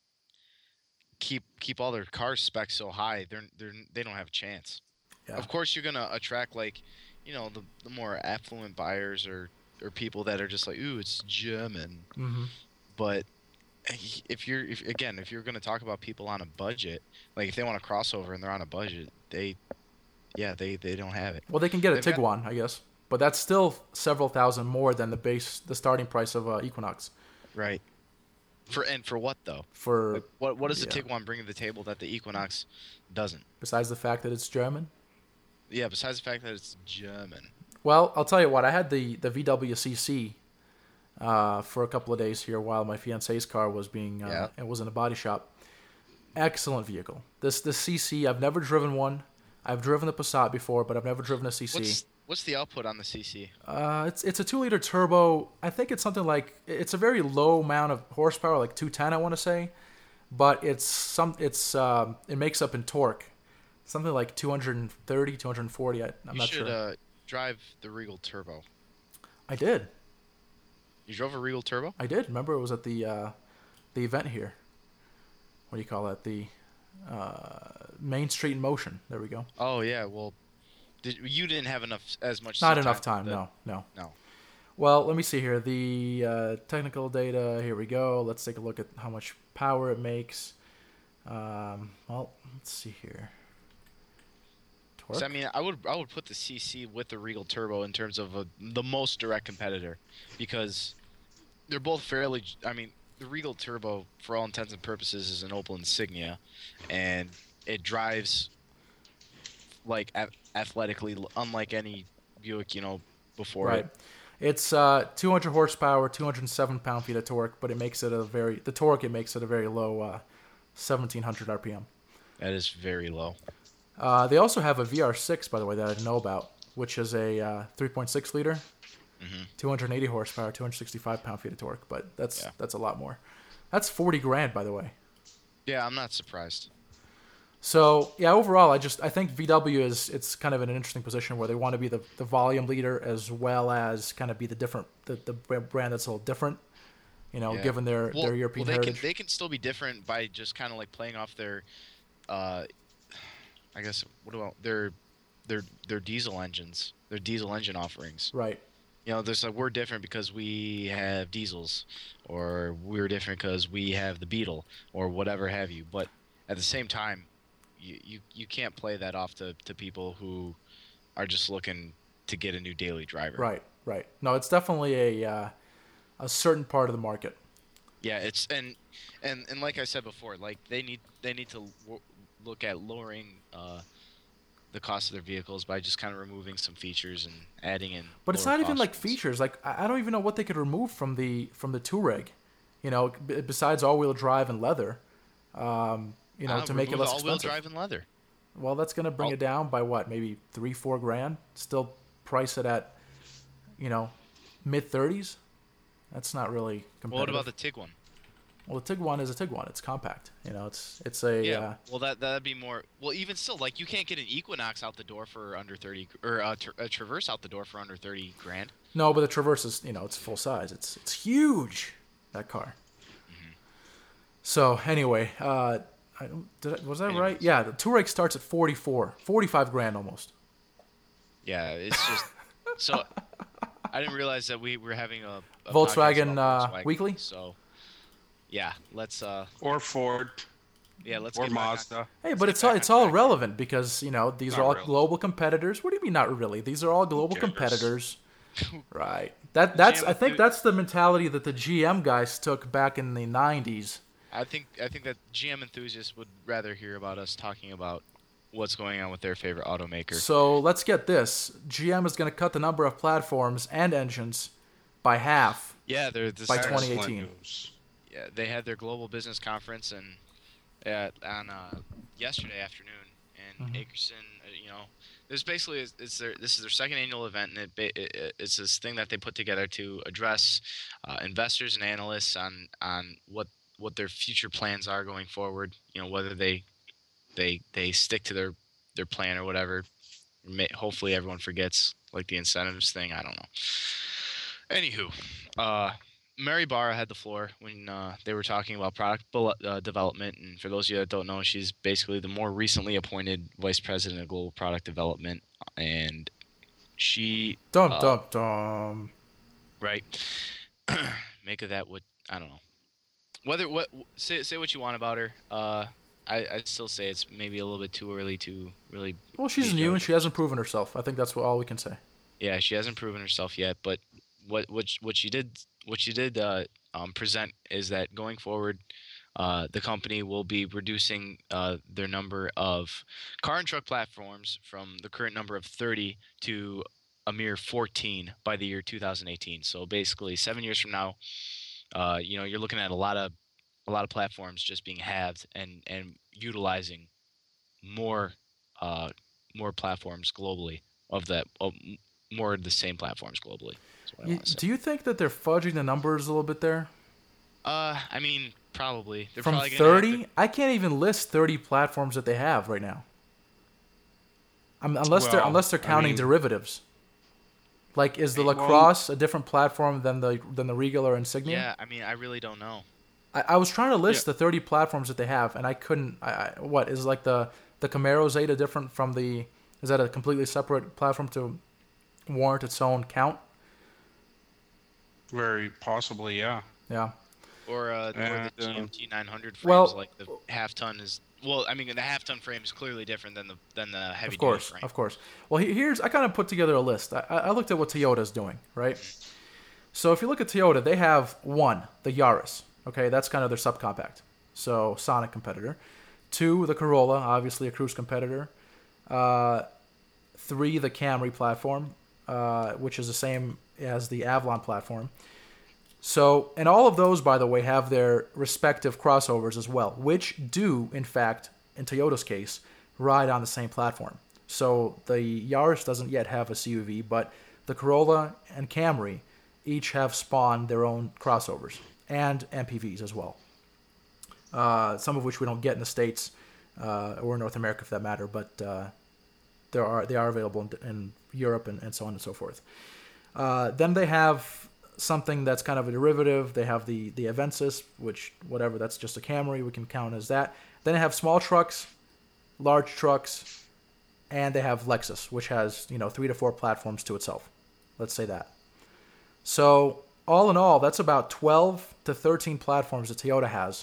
keep all their car specs so high, they don't have a chance. Yeah. Of course, you're gonna attract the more affluent buyers or people that are just like, ooh, it's German. Mm-hmm. But if you're going to talk about people on a budget, like if they want a crossover and they're on a budget, they don't have it. Well, they can get a Tiguan, I guess, but that's still several thousand more than the starting price of Equinox. Right. For what though? What does the Tiguan bring to the table that the Equinox doesn't? Besides the fact that it's German? Yeah, besides the fact that it's German. Well, I'll tell you what. I had the VW CC for a couple of days here while my fiance's car was it was in a body shop. Excellent vehicle. This CC, I've never driven one. I've driven the Passat before, but I've never driven a CC. What's the output on the CC? It's a 2-liter turbo. I think it's something like, it's a very low amount of horsepower, like 210, I want to say, but it makes up in torque, something like 230, 240. I'm not sure. You should drive the Regal Turbo. I did. You drove a Regal Turbo? I did. Remember, it was at the event here. What do you call that? The Main Street in Motion. There we go. Oh yeah. Well, you didn't have as much. Not enough time. No. Well, let me see here. The technical data. Here we go. Let's take a look at how much power it makes. Well, let's see here. So, I mean, I would put the CC with the Regal Turbo in terms of the most direct competitor, because they're both fairly. I mean, the Regal Turbo, for all intents and purposes, is an Opel Insignia, and it drives like athletically, unlike any Buick, before. Right. It's 200 horsepower, 207 pound-feet of torque, but it makes it a very low 1,700 RPM. That is very low. They also have a VR6, by the way, that I didn't know about, which is a 3.6 liter, 280 horsepower, 265 pound-feet of torque. But that's a lot more. That's 40 grand, by the way. Yeah, I'm not surprised. So yeah, overall, I think VW it's kind of in an interesting position where they want to be the volume leader as well as kind of be the brand that's a little different. Given their European heritage. They can still be different by just kind of like playing off their. I guess their diesel engines, their diesel engine offerings. Right. There's we're different because we have diesels, or we're different because we have the Beetle, or whatever have you. But at the same time, you can't play that off to people who are just looking to get a new daily driver. Right. No, it's definitely a certain part of the market. Yeah, it's and like I said before, like they need to look at lowering the cost of their vehicles by just kind of removing some features and adding in. But it's not even like features. Like I don't even know what they could remove from the Touareg, besides all-wheel drive and leather, to make it less expensive. All-wheel drive and leather. Well, that's going to bring it down by what? Maybe $3-4 grand. Still price it at, mid-30s. That's not really competitive. Well, what about the Tiguan? Well, the Tiguan is a Tiguan. It's compact. It's a Yeah. Well, that'd be more. Well, even still, like you can't get an Equinox out the door for under 30, or a Traverse out the door for under 30 grand. No, but the Traverse is, it's full size. It's huge, that car. Mm-hmm. So anyway, was that right? Yeah, the Touareg starts at 45 grand almost. Yeah, it's just so. I didn't realize that we were having a Volkswagen, podcast about Volkswagen Weekly. So, yeah, let's Or Ford. let's Or get back on- Mazda. Hey, but Let's get it's back on all track. relevant because these Not are all really. global competitors. What do you mean not really? These are all global cares? competitors. Right. That's GM I think that's the mentality that the GM guys took back in the 90s. I think that GM enthusiasts would rather hear about us talking about what's going on with their favorite automaker. So let's get this. GM is going to cut the number of platforms and engines by half. Yeah, By Excellent 2018. news. Yeah, they had their global business conference and on yesterday afternoon, and Akerson, this basically this is their second annual event, and it's this thing that they put together to address investors and analysts on what their future plans are going forward. Whether they stick to their plan or whatever. Hopefully everyone forgets, like the incentives thing. I don't know. Anywho, Mary Barra had the floor when they were talking about product development. And for those of you that don't know, she's basically the more recently appointed vice president of global product development. And she Dum. right make of that what I don't know. Say what you want about her. I still say it's maybe a little bit too early to really. Well, she's be new and judged. she hasn't proven herself. I think that's all we can say. Yeah, she hasn't proven herself yet, but what she did present is that going forward, the company will be reducing their number of car and truck platforms from the current number of 30 to a mere 14 by the year 2018. So basically, 7 years from now, you're looking at a lot of platforms just being halved and utilizing more platforms globally more of the same platforms globally. That's what I want to say. Do you think that they're fudging the numbers a little bit there? I mean, probably. They're From probably gonna have 30? I can't even list 30 platforms that they have right now. Unless they're counting derivatives. Like, is the LaCrosse a different platform than the Regal or Insignia? Yeah, I mean, I really don't know. I was trying to list the 30 platforms that they have, and I couldn't. What is like the Camaro Zeta different from the? Is that a completely separate platform to warrant its own count? Very possibly, yeah. Yeah. Or the And, GMT 900 frames, well- like the half ton is. Well, I mean, the half ton frame is clearly different than the heavy Of course, duty frame. of course. Well, I kind of put together a list. I looked at what Toyota's doing, right? So if you look at Toyota, they have the Yaris. Okay, that's kind of their subcompact. So Sonic competitor. 2, the Corolla, obviously a cruise competitor. 3, the Camry platform, which is the same as the Avalon platform. So, and all of those, by the way, have their respective crossovers as well, which do, in fact, in Toyota's case, ride on the same platform. So the Yaris doesn't yet have a CUV, but the Corolla and Camry each have spawned their own crossovers and MPVs as well. Some of which we don't get in the States or North America, for that matter, but they are available in Europe and so on and so forth. Then they have something that's kind of a derivative. They have the Avensis, which, whatever, that's just a Camry. We can count as that. Then they have small trucks, large trucks, and they have Lexus, which has 3 to 4 platforms to itself. Let's say that. So all in all, that's about 12 to 13 platforms that Toyota has.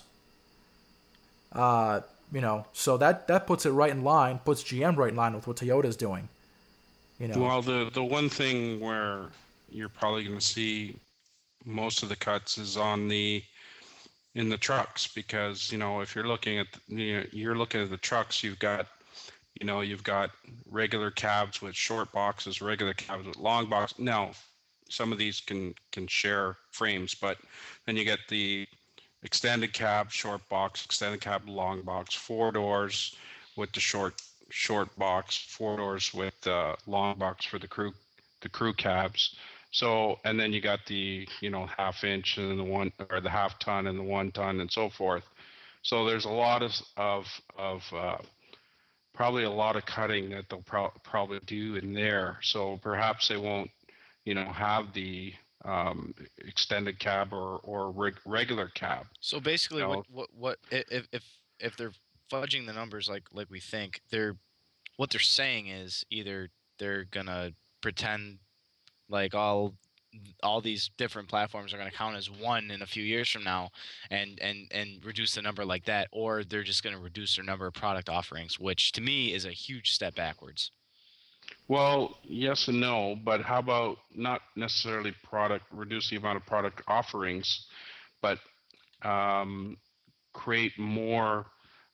So that puts it right in line, puts GM right in line with what Toyota's doing. Well, the one thing where you're probably going to see most of the cuts is in the trucks, because if you're looking at the trucks, you've got regular cabs with short boxes, regular cabs with long boxes. Now, some of these can share frames, but then you get the extended cab, short box, extended cab, long box, 4 doors with the short box, 4 doors with the long box for the crew cabs. So, and then you got the, half inch and the one, or the half ton and the 1 ton and so forth. So there's a lot of probably a lot of cutting that they'll probably do in there. So perhaps they won't, have the extended cab or regular cab. So basically, You know? what if they're fudging the numbers like we think, what they're saying is either they're gonna pretend like all these different platforms are going to count as one in a few years from now and reduce the number like that, or they're just going to reduce their number of product offerings, which to me is a huge step backwards. Well, yes and no, but how about not necessarily reduce the amount of product offerings, but create more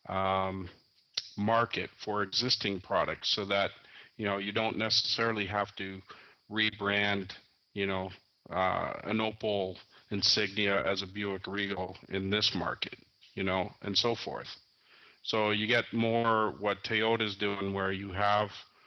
market for existing products so that, you don't necessarily have to rebrand, an Opel Insignia as a Buick Regal in this market, and so forth. So you get more what Toyota's doing, where you have,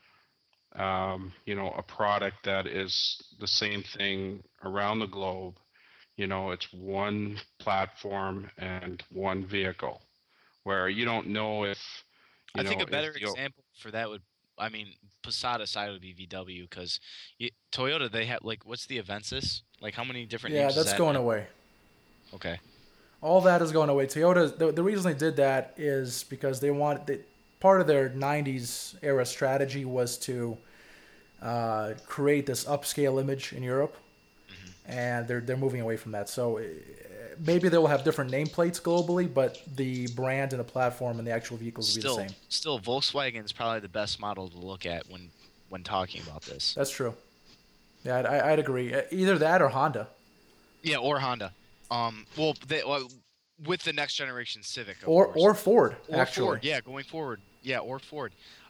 a product that is the same thing around the globe. It's one platform and one vehicle, where you don't know if, I think a better example for that would, I mean, Posada side would be VW, because Toyota, they have, like, what's the Avensis? Like, how many different names that's going away. Okay. All that is going away. Toyota, the reason they did that is because part of their 90s era strategy was to create this upscale image in Europe, and they're moving away from that. So maybe they will have different nameplates globally, but the brand and the platform and the actual vehicles will be the same. Still, Volkswagen is probably the best model to look at when talking about this. That's true. Yeah, I'd agree. Either that or Honda. Yeah, or Honda. With the next generation Civic, or Ford, actually. Ford, yeah, going forward. Yeah, or Ford.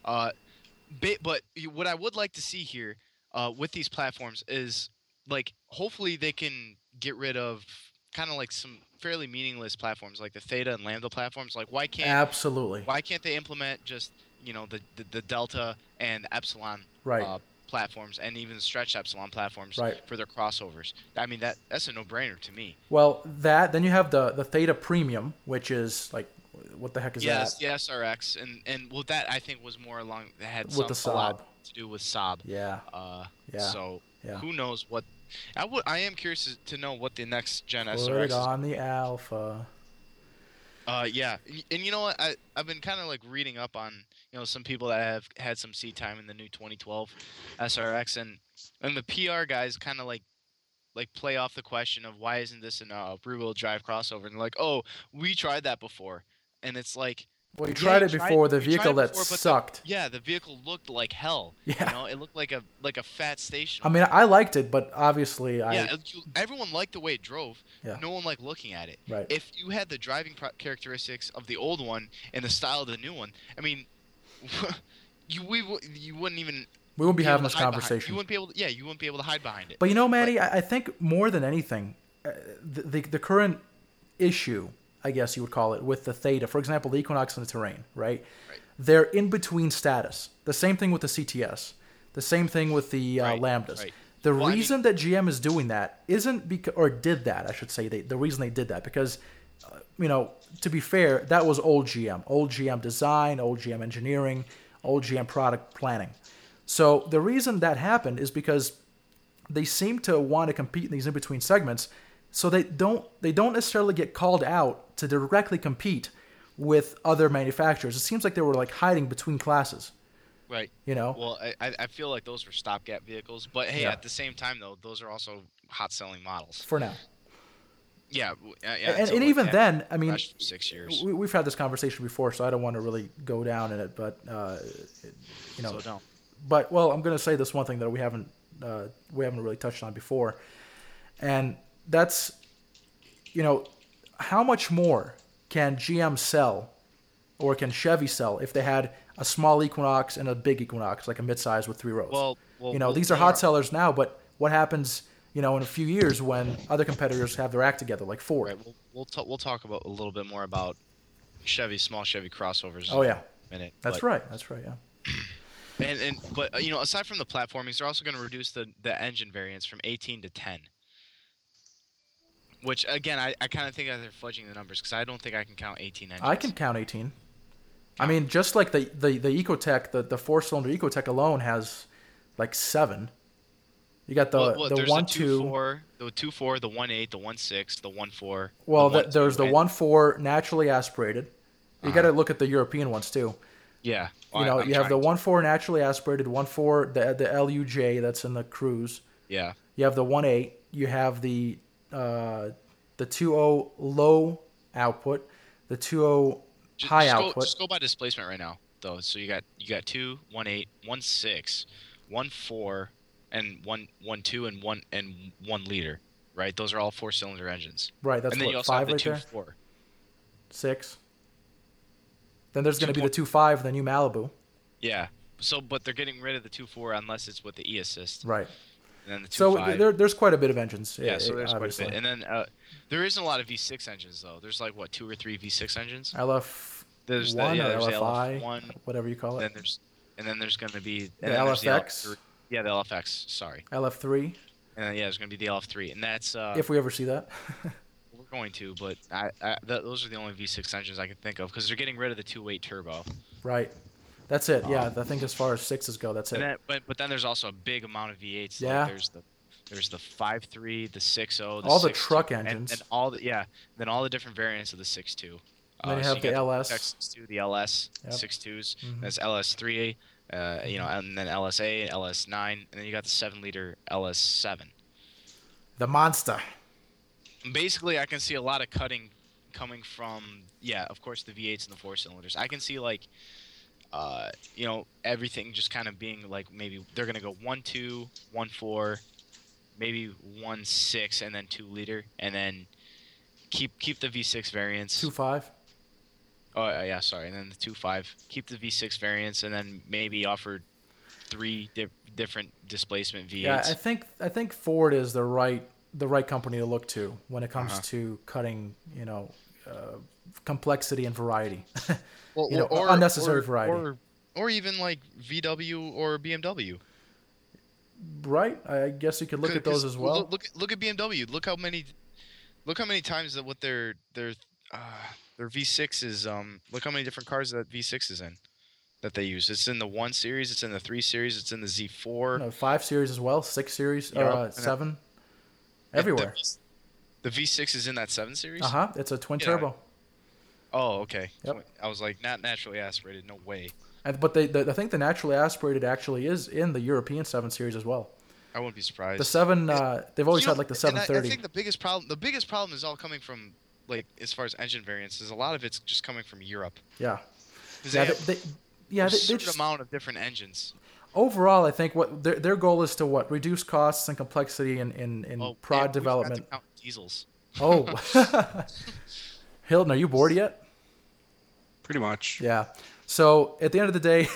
But what I would like to see here with these platforms is, like, hopefully they can get rid of kind of like some fairly meaningless platforms like the Theta and Lambda platforms. Like, why can't they implement just, the Delta and Epsilon platforms, and even stretch Epsilon platforms for their crossovers? I mean, that's a no-brainer to me. Well, then you have the Theta Premium, which is like, what the heck is that? Yeah, SRX, and well, that I think was more along had with the Saab. A lot to do with Saab. Yeah. So who knows what? I am curious to know what the next gen SRX. Put it on the Alpha. Yeah, and you know what? I've been kind of like reading up on some people that have had some seat time in the new 2012 SRX, and the PR guys kind of like play off the question of why isn't this a rear-wheel drive crossover, and they're like, oh, we tried that before, and it's like. Well, you tried it before. The vehicle that sucked. The vehicle looked like hell. Yeah. It looked like a fat station. I mean, I liked it, but obviously everyone liked the way it drove. Yeah. No one liked looking at it. Right. If you had the driving characteristics of the old one and the style of the new one, I mean, you wouldn't even. We wouldn't be having this conversation. You wouldn't be able to. Yeah, you wouldn't be able to hide behind it. But Manny, I think more than anything, the current issue, I guess you would call it, with the Theta, for example, the Equinox and the Terrain, right? They're in between status. The same thing with the CTS. The same thing with the Lambdas. Right. The reason that GM is doing that isn't because, or did that, I should say, the reason they did that, because, to be fair, that was old GM design, old GM engineering, old GM product planning. So the reason that happened is because they seem to want to compete in these in-between segments. So they don't necessarily get called out to directly compete with other manufacturers. It seems like they were like hiding between classes. Right. Well, I feel like those were stopgap vehicles, but hey, at the same time though, those are also hot-selling models. For now. Yeah. And even then, I mean, 6 years. We've had this conversation before, so I don't want to really go down in it, but So don't. But I'm going to say this one thing that we haven't really touched on before, and that's, how much more can GM sell or can Chevy sell if they had a small Equinox and a big Equinox, like a midsize with 3 rows? Well, these are hot sellers now, but what happens, in a few years when other competitors have their act together, like Ford? Right. We'll talk about a little bit more about small Chevy crossovers. Oh, yeah. In a minute. That's right, yeah. But aside from the platformings, they're also going to reduce the engine variants from 18 to 10. Which again, I kind of think that they're fudging the numbers because I don't think I can count 18 engines. I can count 18. I mean, just like the Ecotec, the 4-cylinder Ecotec alone has like 7. You got the there's 1 the 2, 2.4, the 2.4, the 1.8, the 1.6, the 1.4. well, the 1.2, there's the and- 1.4 naturally aspirated. You got to look at the European ones too. Yeah. You know, you have the 1.4 naturally aspirated, 1.4 the LUJ that's in the Cruise. Yeah. You have the 1.8. You have the 2.0 low output, the 2.0 high output. Just go by displacement right now, though. So you got 2, 1.8, 1.6, 1.4, and 1.2 and 1 liter, right? Those are all 4-cylinder engines. Right, that's and then what, you also 5 have the right there? 2.4. 6. Then there's going to be the 2.5, the new Malibu. Yeah. So, but they're getting rid of the 2.4 unless it's with the e-assist. Right. And then the 2.5. So there's quite a bit of engines. Yeah, so there's obviously. quite a bit. And then there isn't a lot of V6 engines, though. There's like, 2 or 3 V6 engines? LF1 There's or there's the LFI, LF1, whatever you call it. then there's going to be... The and then there's LFX? Yeah, the LFX, sorry. LF3, And then, there's going to be the LF3. And that's... if we ever see that. We're going to, but those are the only V6 engines I can think of because they're getting rid of the 2.8 turbo. Right. That's it. Yeah, I think as far as 6s go, that's it. And then, but then there's also a big amount of V8s. Yeah. Like there's the 5.3, the 6.0, the all the 6.2, truck engines. and all then all the different variants of the 6.2. And then you have the got LS. The 6.2, the LS, Yep. 6.2s. Mhm. That's LS3, and then LSA, LS9, and then you got the 7-liter LS7. The monster. Basically, I can see a lot of cutting coming from, of course, the V8s and the 4-cylinders. I can see, everything just kind of being, maybe they're going to go 1.2, 1.4, maybe 1.6, and then 2-liter, and then keep the V6 variants. 2.5. Oh, yeah, sorry, and then the 2.5. Keep the V6 variants, and then maybe offer 3 different displacement V8s. Yeah, I think Ford is the right company to look to when it comes to cutting, complexity and variety. Or unnecessary variety. Or even like VW or BMW. Right. I guess you could look at those as well. Look at BMW. Look how many times that what their V6 is. Look how many different cars that V6 is in. That they use. It's in the 1 Series. It's in the 3 Series. It's in the Z4. No, 5 Series as well. 6 Series. Yep. 7. Everywhere. The V6 is in that 7 Series. It's a twin turbo. Oh, okay. Yep. I was like, not naturally aspirated. No way. But I think the naturally aspirated actually is in the European 7 Series as well. I wouldn't be surprised. The 7, they've always had like the 730. I think the biggest problem is all coming from, as far as engine variants, is a lot of it's just coming from Europe. Yeah. They have a certain amount of different engines. Overall, I think what their goal is to reduce costs and complexity in prod development. We forgot to count diesels. Oh. Hilton, are you bored yet? Pretty much. Yeah. So at the end of the day,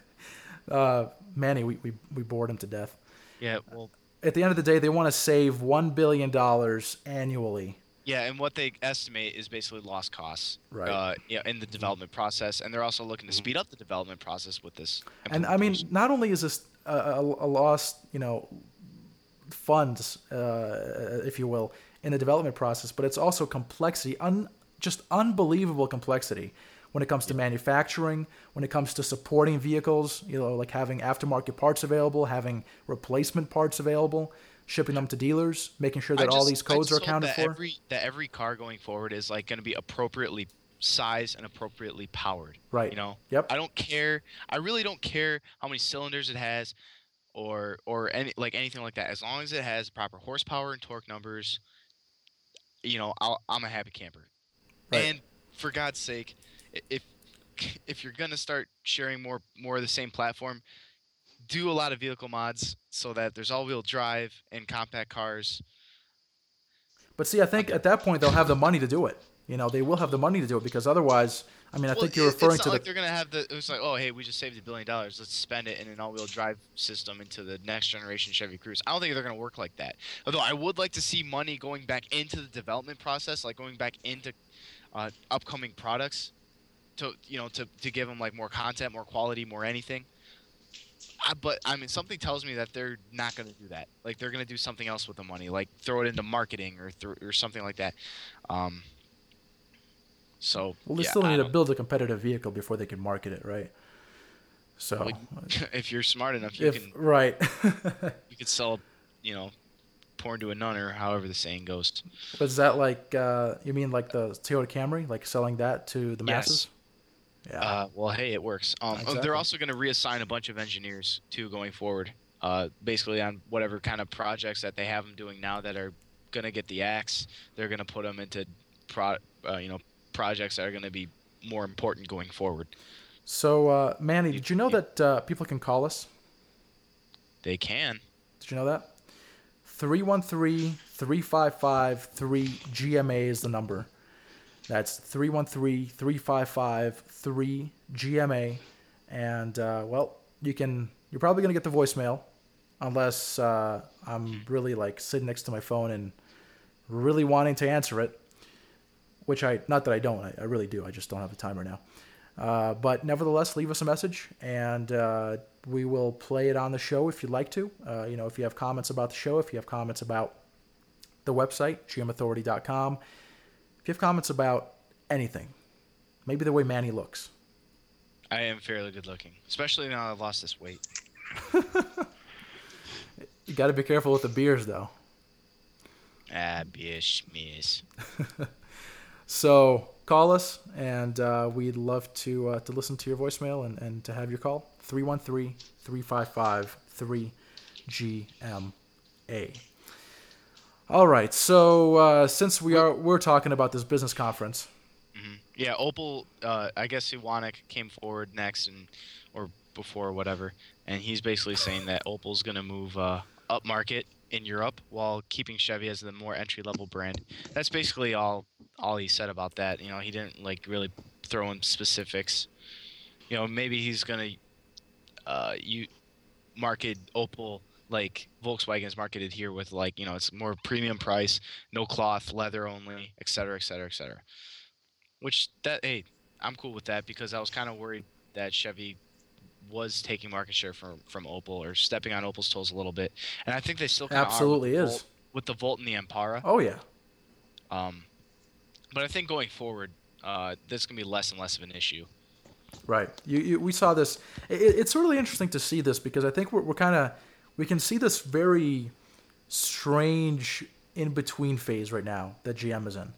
Manny, we bored him to death. Yeah, well. At the end of the day, they want to save $1 billion annually. Yeah, and what they estimate is basically lost costs. Right. In the development process, and they're also looking to speed up the development process with this. And I mean, not only is this a lost, funds, if you will, in the development process, but it's also complexity, just unbelievable complexity when it comes to manufacturing, when it comes to supporting vehicles, like having aftermarket parts available, having replacement parts available, shipping them to dealers, making sure that all these codes are accounted for. That every car going forward is going to be appropriately sized and appropriately powered. Right. Yep. I really don't care how many cylinders it has, or anything like that. As long as it has proper horsepower and torque numbers, I'm a happy camper. Right. And for God's sake, if you're gonna start sharing more of the same platform, do a lot of vehicle mods so that there's all-wheel drive in compact cars. But see, I think at that point they'll have the money to do it. They will have the money to do it because otherwise, I think you're referring to they're gonna have it's like, oh hey, we just saved $1 billion. Let's spend it in an all-wheel drive system into the next generation Chevy Cruze. I don't think they're gonna work like that. Although I would like to see money going back into the development process, like going back into upcoming products to give them more content, more quality, more anything. But I mean, something tells me that they're not going to do that. Like they're going to do something else with the money, like throw it into marketing or something like that. So Well, they yeah, still I need to don't- build a competitive vehicle before they can market it, right? So, well, if you're smart enough, you can right. you could sell, you know, porn to a nun or however the saying goes. Was that like you mean like the Toyota Camry, like selling that to the masses? Yeah. Well, hey, it works. Exactly. They're also going to reassign a bunch of engineers too going forward. Basically on whatever kind of projects that they have them doing now that are going to get the axe, they're going to put them into projects that are going to be more important going forward. So, Manny, did you know that people can call us? They can. Did you know that? 313-355-3GMA is the number. That's 313-355-3GMA. And, well, you're probably going to get the voicemail unless I'm really like sitting next to my phone and really wanting to answer it, which not that I don't, I really do. I just don't have the time right now. But nevertheless, leave us a message, and we will play it on the show if you'd like to. If you have comments about the show, if you have comments about the website, gmauthority.com, if you have comments about anything, maybe the way Manny looks. I am fairly good looking, especially now I've lost this weight. You got to be careful with the beers, though. Bish, miss. So call us, and we'd love to listen to your voicemail and to have your call. 313-355-3GMA. All right. So since we're talking about this business conference. Mm-hmm. Yeah, Opel. I guess Iwanek came forward next or before, whatever, and he's basically saying that Opel's going to move up market in Europe while keeping Chevy as the more entry level brand. That's basically all he said about that. He didn't like really throw in specifics. Maybe he's gonna market Opel like Volkswagen's marketed here with it's more premium price, no cloth, leather only, et cetera, et cetera, et cetera. Which hey, I'm cool with that because I was kind of worried that Chevy was taking market share from Opel or stepping on Opel's toes a little bit, and I think they still kind of Absolutely is with the Volt and the Ampara. Oh yeah. But I think going forward, there's gonna be less and less of an issue. Right. We saw this. It's really interesting to see this because I think we can see this very strange in between phase right now that GM is in.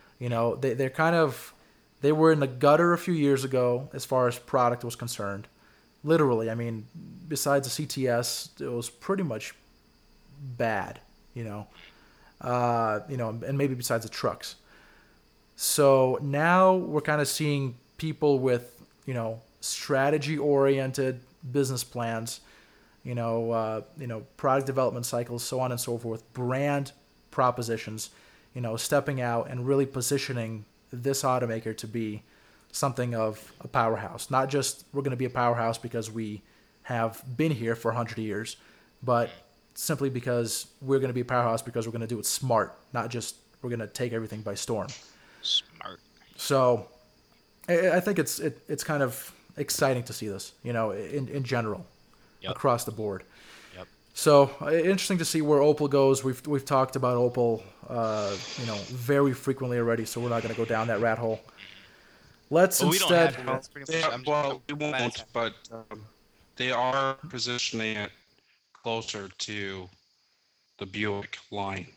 They were in the gutter a few years ago as far as product was concerned. Literally, I mean, besides the CTS, it was pretty much bad, and maybe besides the trucks. So now we're kind of seeing people with, strategy-oriented business plans, product development cycles, so on and so forth, brand propositions, stepping out and really positioning this automaker to be something of a powerhouse. Not just we're going to be a powerhouse because we have been here for 100 years, but simply because we're going to be a powerhouse because we're going to do it smart, not just we're going to take everything by storm. Smart. So I think it's kind of exciting to see this, in general, across the board. Yep. So interesting to see where Opel goes. We've talked about Opel, very frequently already, so we're not going to go down that rat hole. Let's instead. We won't, but they are positioning it closer to the Buick line.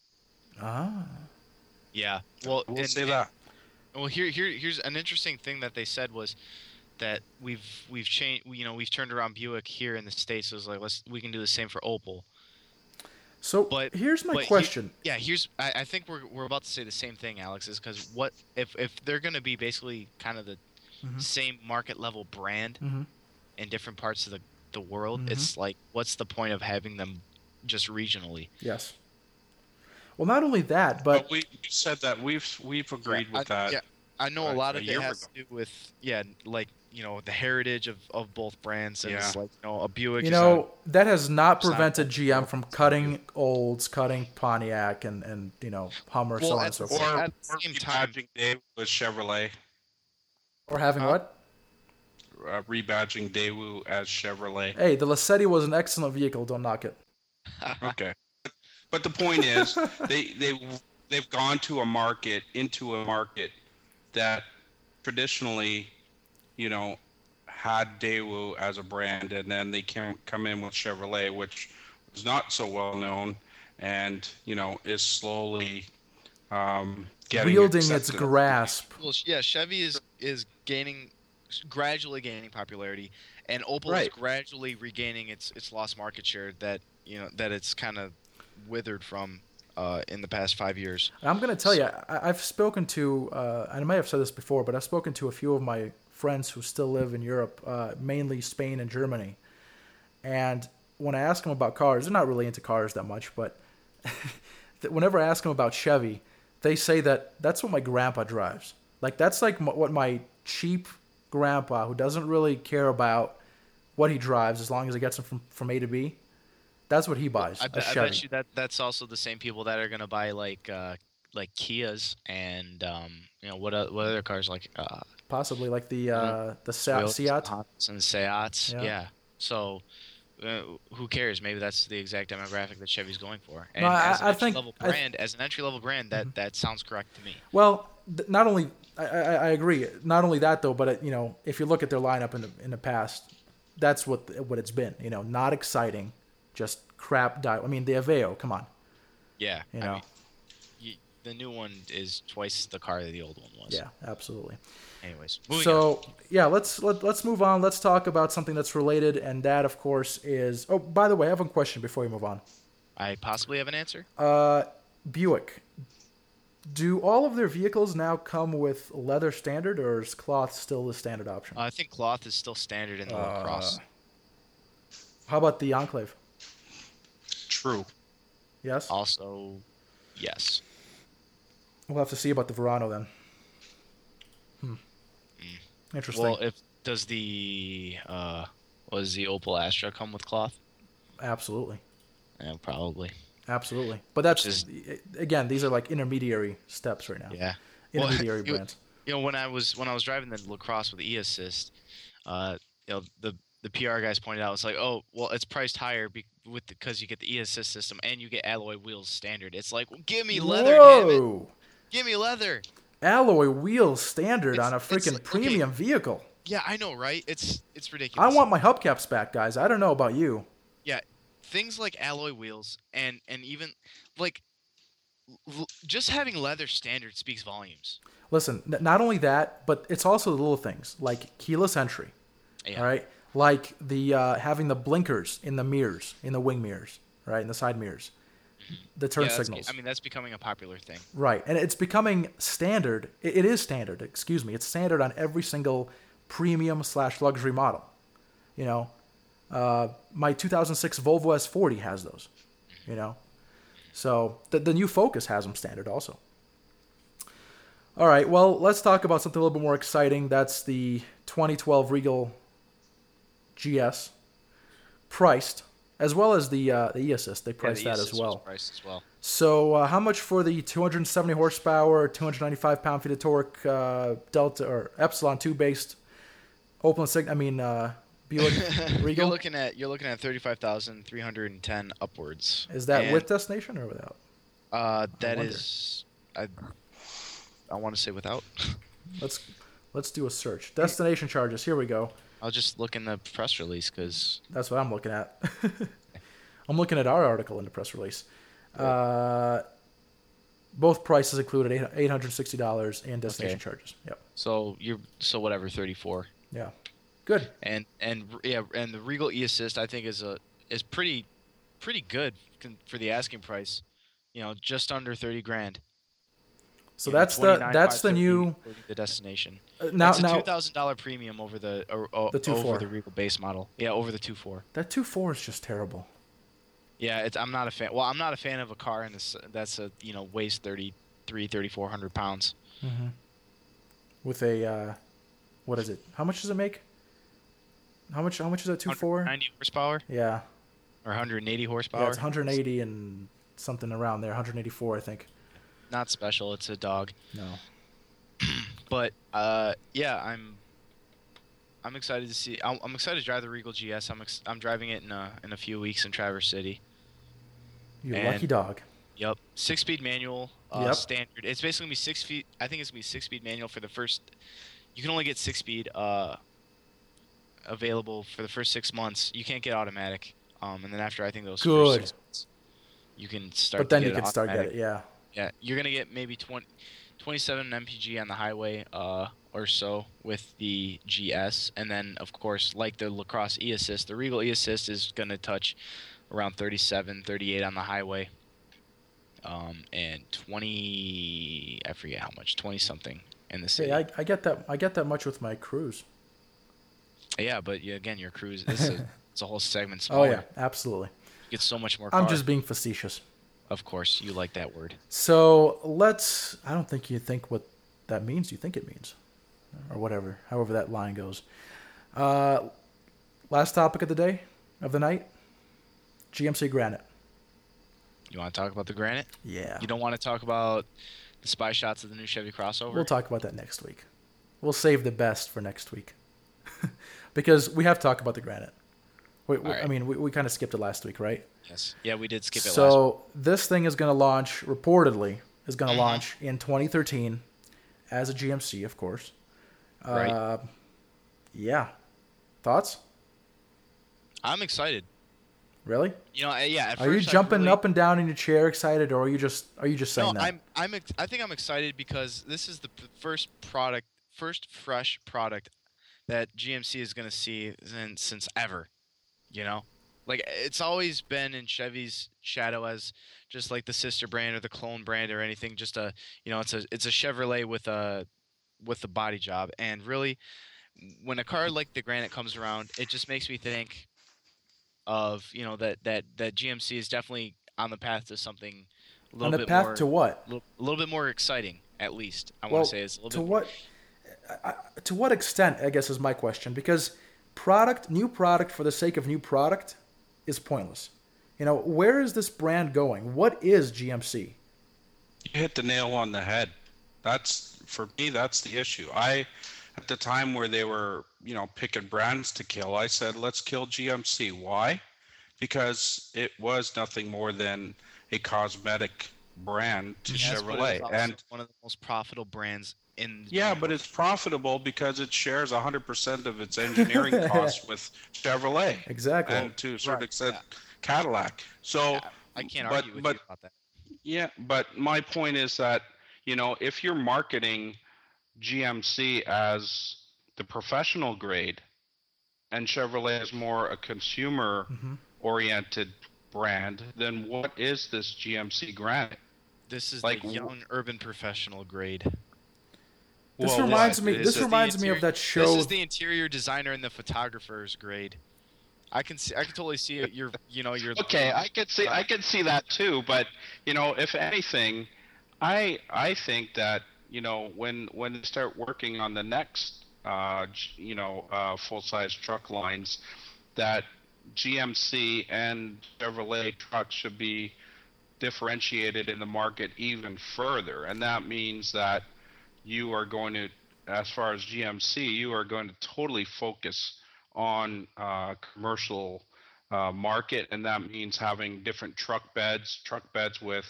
Yeah. Well, We'll say that. Well, here's an interesting thing that they said was that we've changed. We've turned around Buick here in the States. So it was like we can do the same for Opel. So here's my question. I think we're about to say the same thing, Alex, is because what if they're going to be basically kind of the same market level brand in different parts of the world, it's like, what's the point of having them just regionally? Yes. Well, not only that, but we said that we've agreed with that. Yeah, I know a lot of a it year has ago. to do with the heritage of both brands, and it's like a Buick. That has not prevented GM from cutting Olds, cutting Pontiac, and Hummer, so on and so forth. At the same time, Dave with Chevrolet. Or having what? rebadging Daewoo as Chevrolet. Hey, the Lacetti was an excellent vehicle. Don't knock it. Okay, but the point is, they've gone into a market that traditionally, had Daewoo as a brand, and then they can come in with Chevrolet, which is not so well known, and is slowly getting Wielding its accepted. grasp. Well, yeah, Chevy is gradually gaining popularity, and Opel is gradually regaining its lost market share that it's kind of withered from in the past 5 years. I'm going to tell you, I've spoken to, and I might have said this before, but I've spoken to a few of my friends who still live in Europe, mainly Spain and Germany. And when I ask them about cars, they're not really into cars that much, but whenever I ask them about Chevy, they say that's what my grandpa drives. Like, that's like what my cheap grandpa, who doesn't really care about what he drives as long as it gets him from A to B, that's what he buys. I bet you that's also the same people that are gonna buy like Kias and what other cars like possibly like the Seat and Seats. Yeah. Yeah. So who cares? Maybe that's the exact demographic that Chevy's going for. And No, as an I think entry level brand, that sounds correct to me. Well, not only I agree. Not only that though, but if you look at their lineup in the past, that's what it's been. Not exciting, just crap. I mean, the Aveo. Come on. Yeah. The new one is twice the car that the old one was. Yeah, absolutely. Anyways, let's move on. Let's talk about something that's related, and that, of course, is. Oh, by the way, I have a question before we move on. I possibly have an answer. Buick. Do all of their vehicles now come with leather standard, or is cloth still the standard option? I think cloth is still standard in the LaCrosse. How about the Enclave? True. Yes? Also, yes. We'll have to see about the Verano then. Interesting. Well, does the Opel Astra come with cloth? Absolutely. Yeah, probably. Absolutely. But that's again, these are like intermediary steps right now. Yeah. Intermediary brands. When I was driving the LaCrosse with e-assist, the PR guys pointed out, it's like, oh, well, it's priced higher because you get the e-assist system and you get alloy wheels standard. It's like, well, give me leather, damn it. Give me leather. Alloy wheels standard on a freaking premium vehicle. Yeah, I know, right? It's ridiculous. I want my hubcaps back, guys. I don't know about you. Yeah, things like alloy wheels and even like just having leather standard speaks volumes. Listen, not only that, but it's also the little things like keyless entry. Yeah. All right, like the having the blinkers in the mirrors, in the wing mirrors, right, in the side mirrors, the turn signals. That's becoming a popular thing. Right, and it's becoming standard. It is standard. Excuse me. It's standard on every single premium/luxury model. My 2006 Volvo S40 has those. So the new Focus has them standard also. All right, well, let's talk about something a little bit more exciting. That's the 2012 Regal GS, priced, as well as the e-assist. They priced that as well. Priced as well. So how much for the 270 horsepower, 295 pound-feet of torque, Delta or Epsilon 2 based Opel Insignia? Buick Regal. You're looking at 35,310 upwards. Is that with destination or without? That is, I want to say without. Let's do a search. Destination charges. Here we go. I'll just look in the press release because that's what I'm looking at. I'm looking at our article in the press release. Both prices included $860 in destination charges. Yep. So whatever, 34. Yeah. Good. And the Regal e-assist I think is pretty good for the asking price. Just under $30,000. So that's the new the destination. Now it's a $2,000 premium over the 2.4 over the Regal base model. Yeah, over the 2.4. That 2.4 is just terrible. Yeah, I'm not a fan. Well, I'm not a fan of a car that's weighs 3,400 pounds. Mm-hmm. With a what is it? How much does it make? How much is that 2.4? 90 horsepower. Yeah. Or 180 horsepower. Yeah, it's 180 and something around there. 184, I think. Not special. It's a dog. No. But I'm I'm excited to see. I'm excited to drive the Regal GS. I'm driving it in a few weeks in Traverse City. You And- lucky dog. Yep, 6-speed manual, Yep. standard. It's basically gonna be 6 feet. I think it's gonna be 6-speed manual for the first. You can only get 6-speed available for the first 6 months. You can't get automatic. And then after I think those Good. first 6 months, you can start. But then to you get can start automatic. getting it. Yeah. Yeah, you're gonna get maybe 27 mpg on the highway, or so with the GS, and then of course, like the Lacrosse e-assist, the Regal e-assist is gonna touch around 37, 38 on the highway, and 20, I forget how much, 20 something in the city. Hey, I get that. I get that much with my Cruise. Yeah, but again, your Cruise it's a whole segment Oh smaller. yeah, absolutely. You get so much more. I'm car. just being facetious. Of course, you like that word. So let's. I don't think you think what that means. You think it means, or whatever. However that line goes. Last topic of the day, of the night. GMC Granite. You want to talk about the Granite? Yeah. You don't want to talk about the spy shots of the new Chevy crossover? We'll talk about that next week. We'll save the best for next week. Because we have to talk about the Granite. I right. mean, we kind of skipped it last week, right? Yes. Yeah, we did skip it last. So this thing is going to launch, reportedly, is going to Mhm. launch in 2013 as a GMC, of course. Right. Yeah. Thoughts? I'm excited. Really? Yeah. At Are you first I jumping really- up and down in your chair excited, or are you just saying No, that? I think I'm excited because this is the first fresh product that GMC is gonna see since ever. Like it's always been in Chevy's shadow as just like the sister brand or the clone brand or anything. Just it's a Chevrolet with a body job, and really, when a car like the Granite comes around, it just makes me think of that GMC is definitely on the path to something a little On the bit path more, to what? a little bit more exciting, at least. I Well, want to say it's a little to bit. what? To what extent, I guess, is my question. Because new product for the sake of new product is pointless. Where is this brand going? What is GMC? You hit the nail on the head. For me, that's the issue. At the time where they were, picking brands to kill, I said, let's kill GMC. Why? Because it was nothing more than a cosmetic brand to Yes, but Chevrolet. it's also And one of the most profitable brands in. yeah, but it's profitable because it shares 100% of its engineering costs with Chevrolet. Exactly. And to a certain Right, extent, yeah. Cadillac. So Yeah, I can't but- argue with but- you about that. yeah, but my point is that, if you're marketing GMC as the professional grade and Chevrolet is more a consumer Mhm. oriented brand, then what is this GMC Granite? This is like, the young urban professional grade. This Well, reminds what? me. Is This it the reminds me of that This show. is the interior designer and the photographer's grade. I can totally see it. You're. Okay, I could see that too, but if anything, I think that when they start working on the next full size truck lines, that GMC and Chevrolet trucks should be differentiated in the market even further, and that means that you are going to, as far as GMC, you are going to totally focus on commercial market, and that means having different truck beds with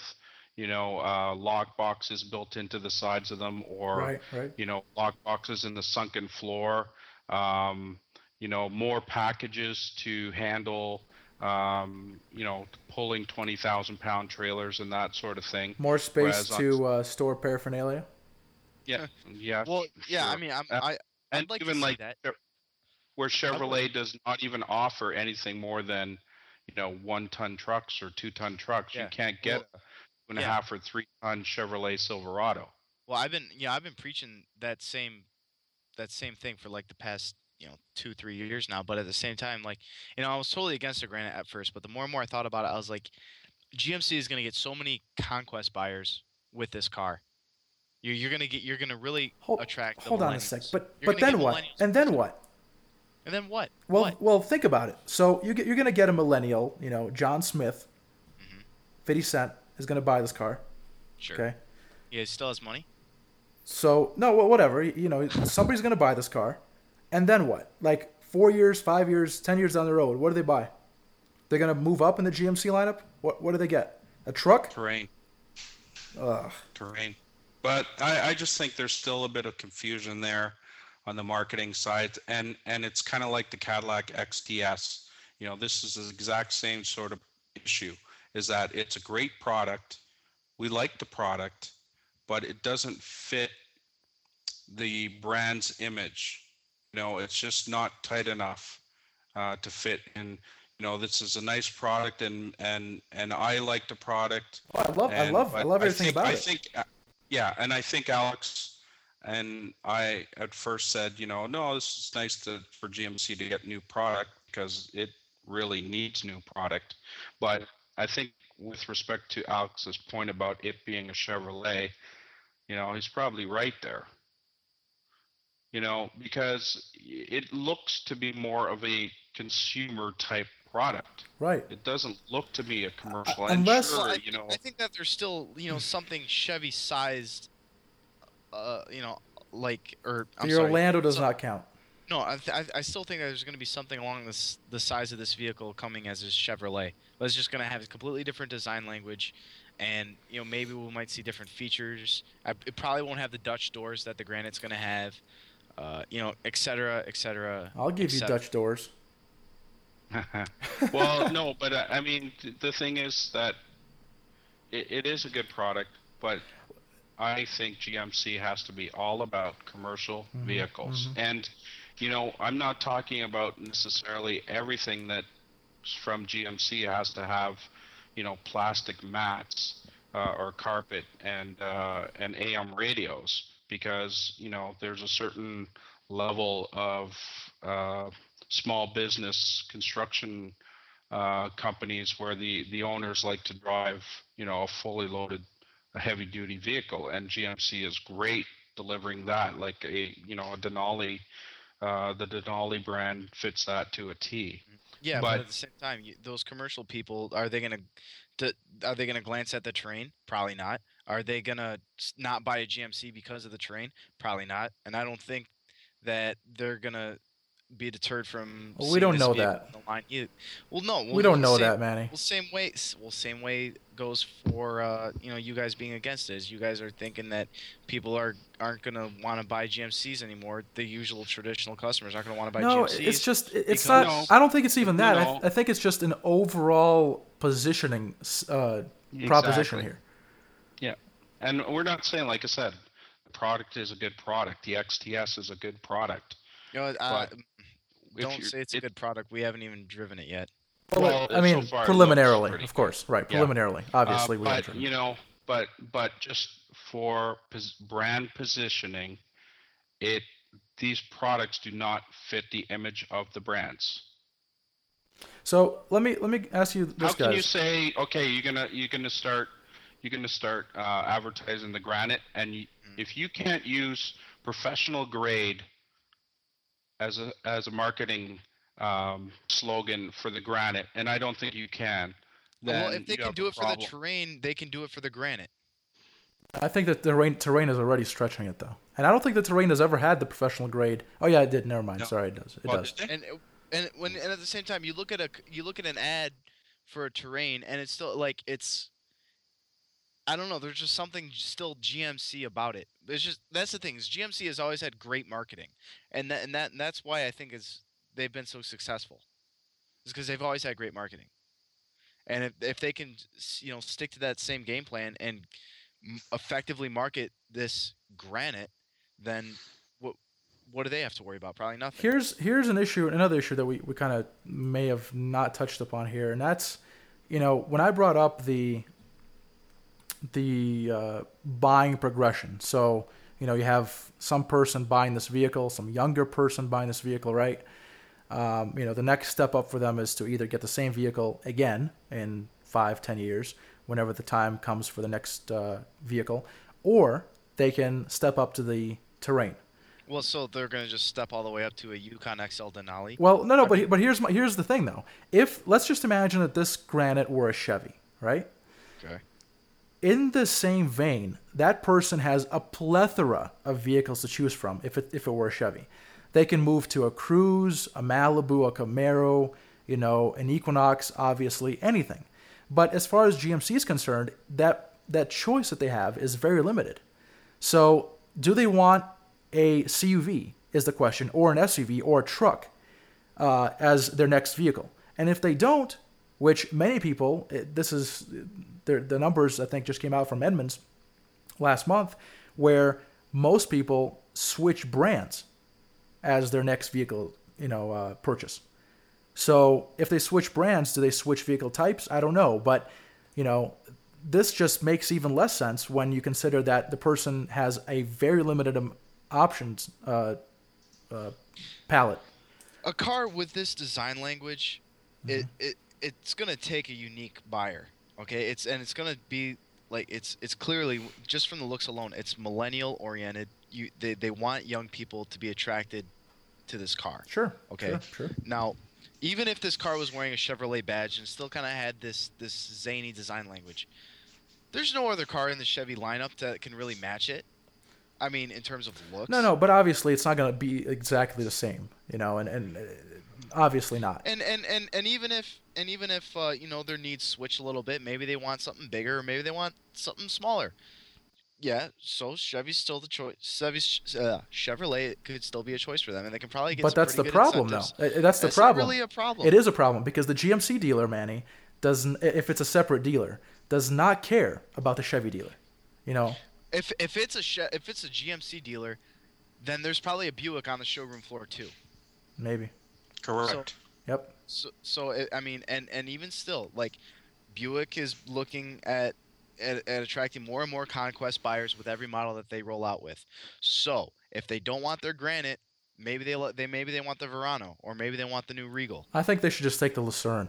lock boxes built into the sides of them, or Right. lock boxes in the sunken floor, more packages to handle pulling 20,000-pound trailers and that sort of thing. More space Whereas on- to store paraphernalia. Yeah, Well, yeah. I sure. mean, And I'd like to even see like that. where Chevrolet does not even offer anything more than 1-ton trucks or 2-ton trucks. Yeah. You can't get a 2.5 or 3-ton Chevrolet Silverado. Well, I've been preaching that same thing for like the past 2-3 years now. But at the same time, like I was totally against the Granite at first, but the more and more I thought about it, I was like, GMC is gonna get so many conquest buyers with this car. You're gonna really attract. Hold the on a sec. millennials. But You're gonna then get what? millennials And then what? And then what? Well, think about it. So you're gonna get a millennial. John Smith, 50 Cent is gonna buy this car. Sure. Okay. Yeah, he still has money. So no, whatever. Somebody's gonna buy this car, And then what? Like 4 years, 5 years, 10 years down the road, what do they buy? They're gonna move up in the GMC lineup. What do they get? A truck? Terrain. Ugh. Terrain. But I just think there's still a bit of confusion there on the marketing side, and it's kind of like the Cadillac XTS. You know, this is the exact same sort of issue, is that it's a great product. We like the product, but it doesn't fit the brand's image. You know, it's just not tight enough to fit in. You know, this is a nice product, and I like the product. Oh, I love everything about it. Yeah, and I think Alex and I at first said, you know, no, this is nice for GMC to get new product because it really needs new product. But I think with respect to Alex's point about it being a Chevrolet, you know, he's probably right there. You know, because it looks to be more of a consumer type product. Right. It doesn't look to be a commercial. Unless, and sure, Well, you know, I think that there's still, something Chevy sized, like, or I'm the sorry. Orlando does not count. No, I still think that there's going to be something along the size of this vehicle coming as a Chevrolet. But it's just going to have a completely different design language, and maybe we might see different features. It probably won't have the Dutch doors that the Granite's going to have, et cetera, et cetera. I'll give you Dutch doors. Well, no, but I mean, the thing is that it is a good product, but I think GMC has to be all about commercial vehicles. And, I'm not talking about necessarily everything that's from GMC has to have, plastic mats or carpet and AM radios, because, there's a certain level of small business construction companies where the owners like to drive, a fully loaded, a heavy duty vehicle, and GMC is great delivering that, like a Denali. The Denali brand fits that to a T. Yeah, but at the same time, those commercial people, are they gonna glance at the Terrain? Probably not. Are they gonna not buy a GMC because of the Terrain? Probably not. And I don't think that they're gonna be deterred from. Well, we don't know that. The line. Well, no, we don't know that, Manny. Well, same way goes for you guys being against it. You guys are thinking that people aren't gonna want to buy GMCs anymore. The usual traditional customers aren't gonna want to buy GMCs. No, it's just it's not. No, I don't think it's even that. I think it's just an overall positioning proposition here. Yeah, and we're not saying, like I said, the product is a good product. The XTS is a good product. Don't say it's a good product. We haven't even driven it yet. Well, I mean, so preliminarily, of course, right? Preliminarily, obviously, we haven't driven it. But just for brand positioning, these products do not fit the image of the brands. So let me ask you this, How can you say, okay, you're gonna start advertising the Granite, and if you can't use professional grade as a marketing slogan for the Granite, and I don't think you can. Well, if they can do it for the Terrain, they can do it for the Granite. I think that the Terrain is already stretching it, though, and I don't think the Terrain has ever had the professional grade. Oh yeah, it did. Never mind. No. Sorry, it does. It does. And at the same time, you look at an ad for a Terrain, and it's still like it's. I don't know. There's just something still GMC about it. That's the thing. Is GMC has always had great marketing, and that's why I think they've been so successful. It's because they've always had great marketing, and if they can stick to that same game plan and effectively market this Granite, then what do they have to worry about? Probably nothing. Here's another issue that we kind of may have not touched upon here, and that's when I brought up the buying progression. So, you have some person buying this vehicle, some younger person buying this vehicle, right? The next step up for them is to either get the same vehicle again in 5-10 years, whenever the time comes for the next vehicle, or they can step up to the Terrain. Well, so they're going to just step all the way up to a Yukon XL Denali? Well, no, but here's the thing, though. Let's just imagine that this Granite were a Chevy, right? Okay. In the same vein, that person has a plethora of vehicles to choose from if it were a Chevy. They can move to a Cruze, a Malibu, a Camaro, an Equinox, obviously, anything. But as far as GMC is concerned, that choice that they have is very limited. So do they want a CUV is the question, or an SUV or a truck as their next vehicle? And if they don't, which many people, the numbers I think just came out from Edmunds last month, where most people switch brands as their next vehicle, purchase. So if they switch brands, do they switch vehicle types? I don't know, but this just makes even less sense when you consider that the person has a very limited options palette. A car with this design language, it's gonna take a unique buyer. Okay, it's gonna be like it's clearly, just from the looks alone, it's millennial oriented. They want young people to be attracted to this car. Sure. Okay. Sure. Now, even if this car was wearing a Chevrolet badge and still kind of had this zany design language, there's no other car in the Chevy lineup that can really match it. I mean, in terms of looks. No, but obviously it's not going to be exactly the same, and obviously not. And even if their needs switch a little bit, maybe they want something bigger, or maybe they want something smaller. Yeah, so Chevy's still the choice. Chevrolet could still be a choice for them, and they can probably get. But that's the problem, though. That's the problem. Not really a problem. It is a problem because the GMC dealer, Manny, doesn't. If it's a separate dealer, does not care about the Chevy dealer. If it's a GMC dealer, then there's probably a Buick on the showroom floor too. Maybe. Correct. Yep. I mean, and even still, like, Buick is looking at attracting more and more conquest buyers with every model that they roll out with. So if they don't want their Granite, maybe they want the Verano, or maybe they want the new Regal. I think they should just take the Lucerne.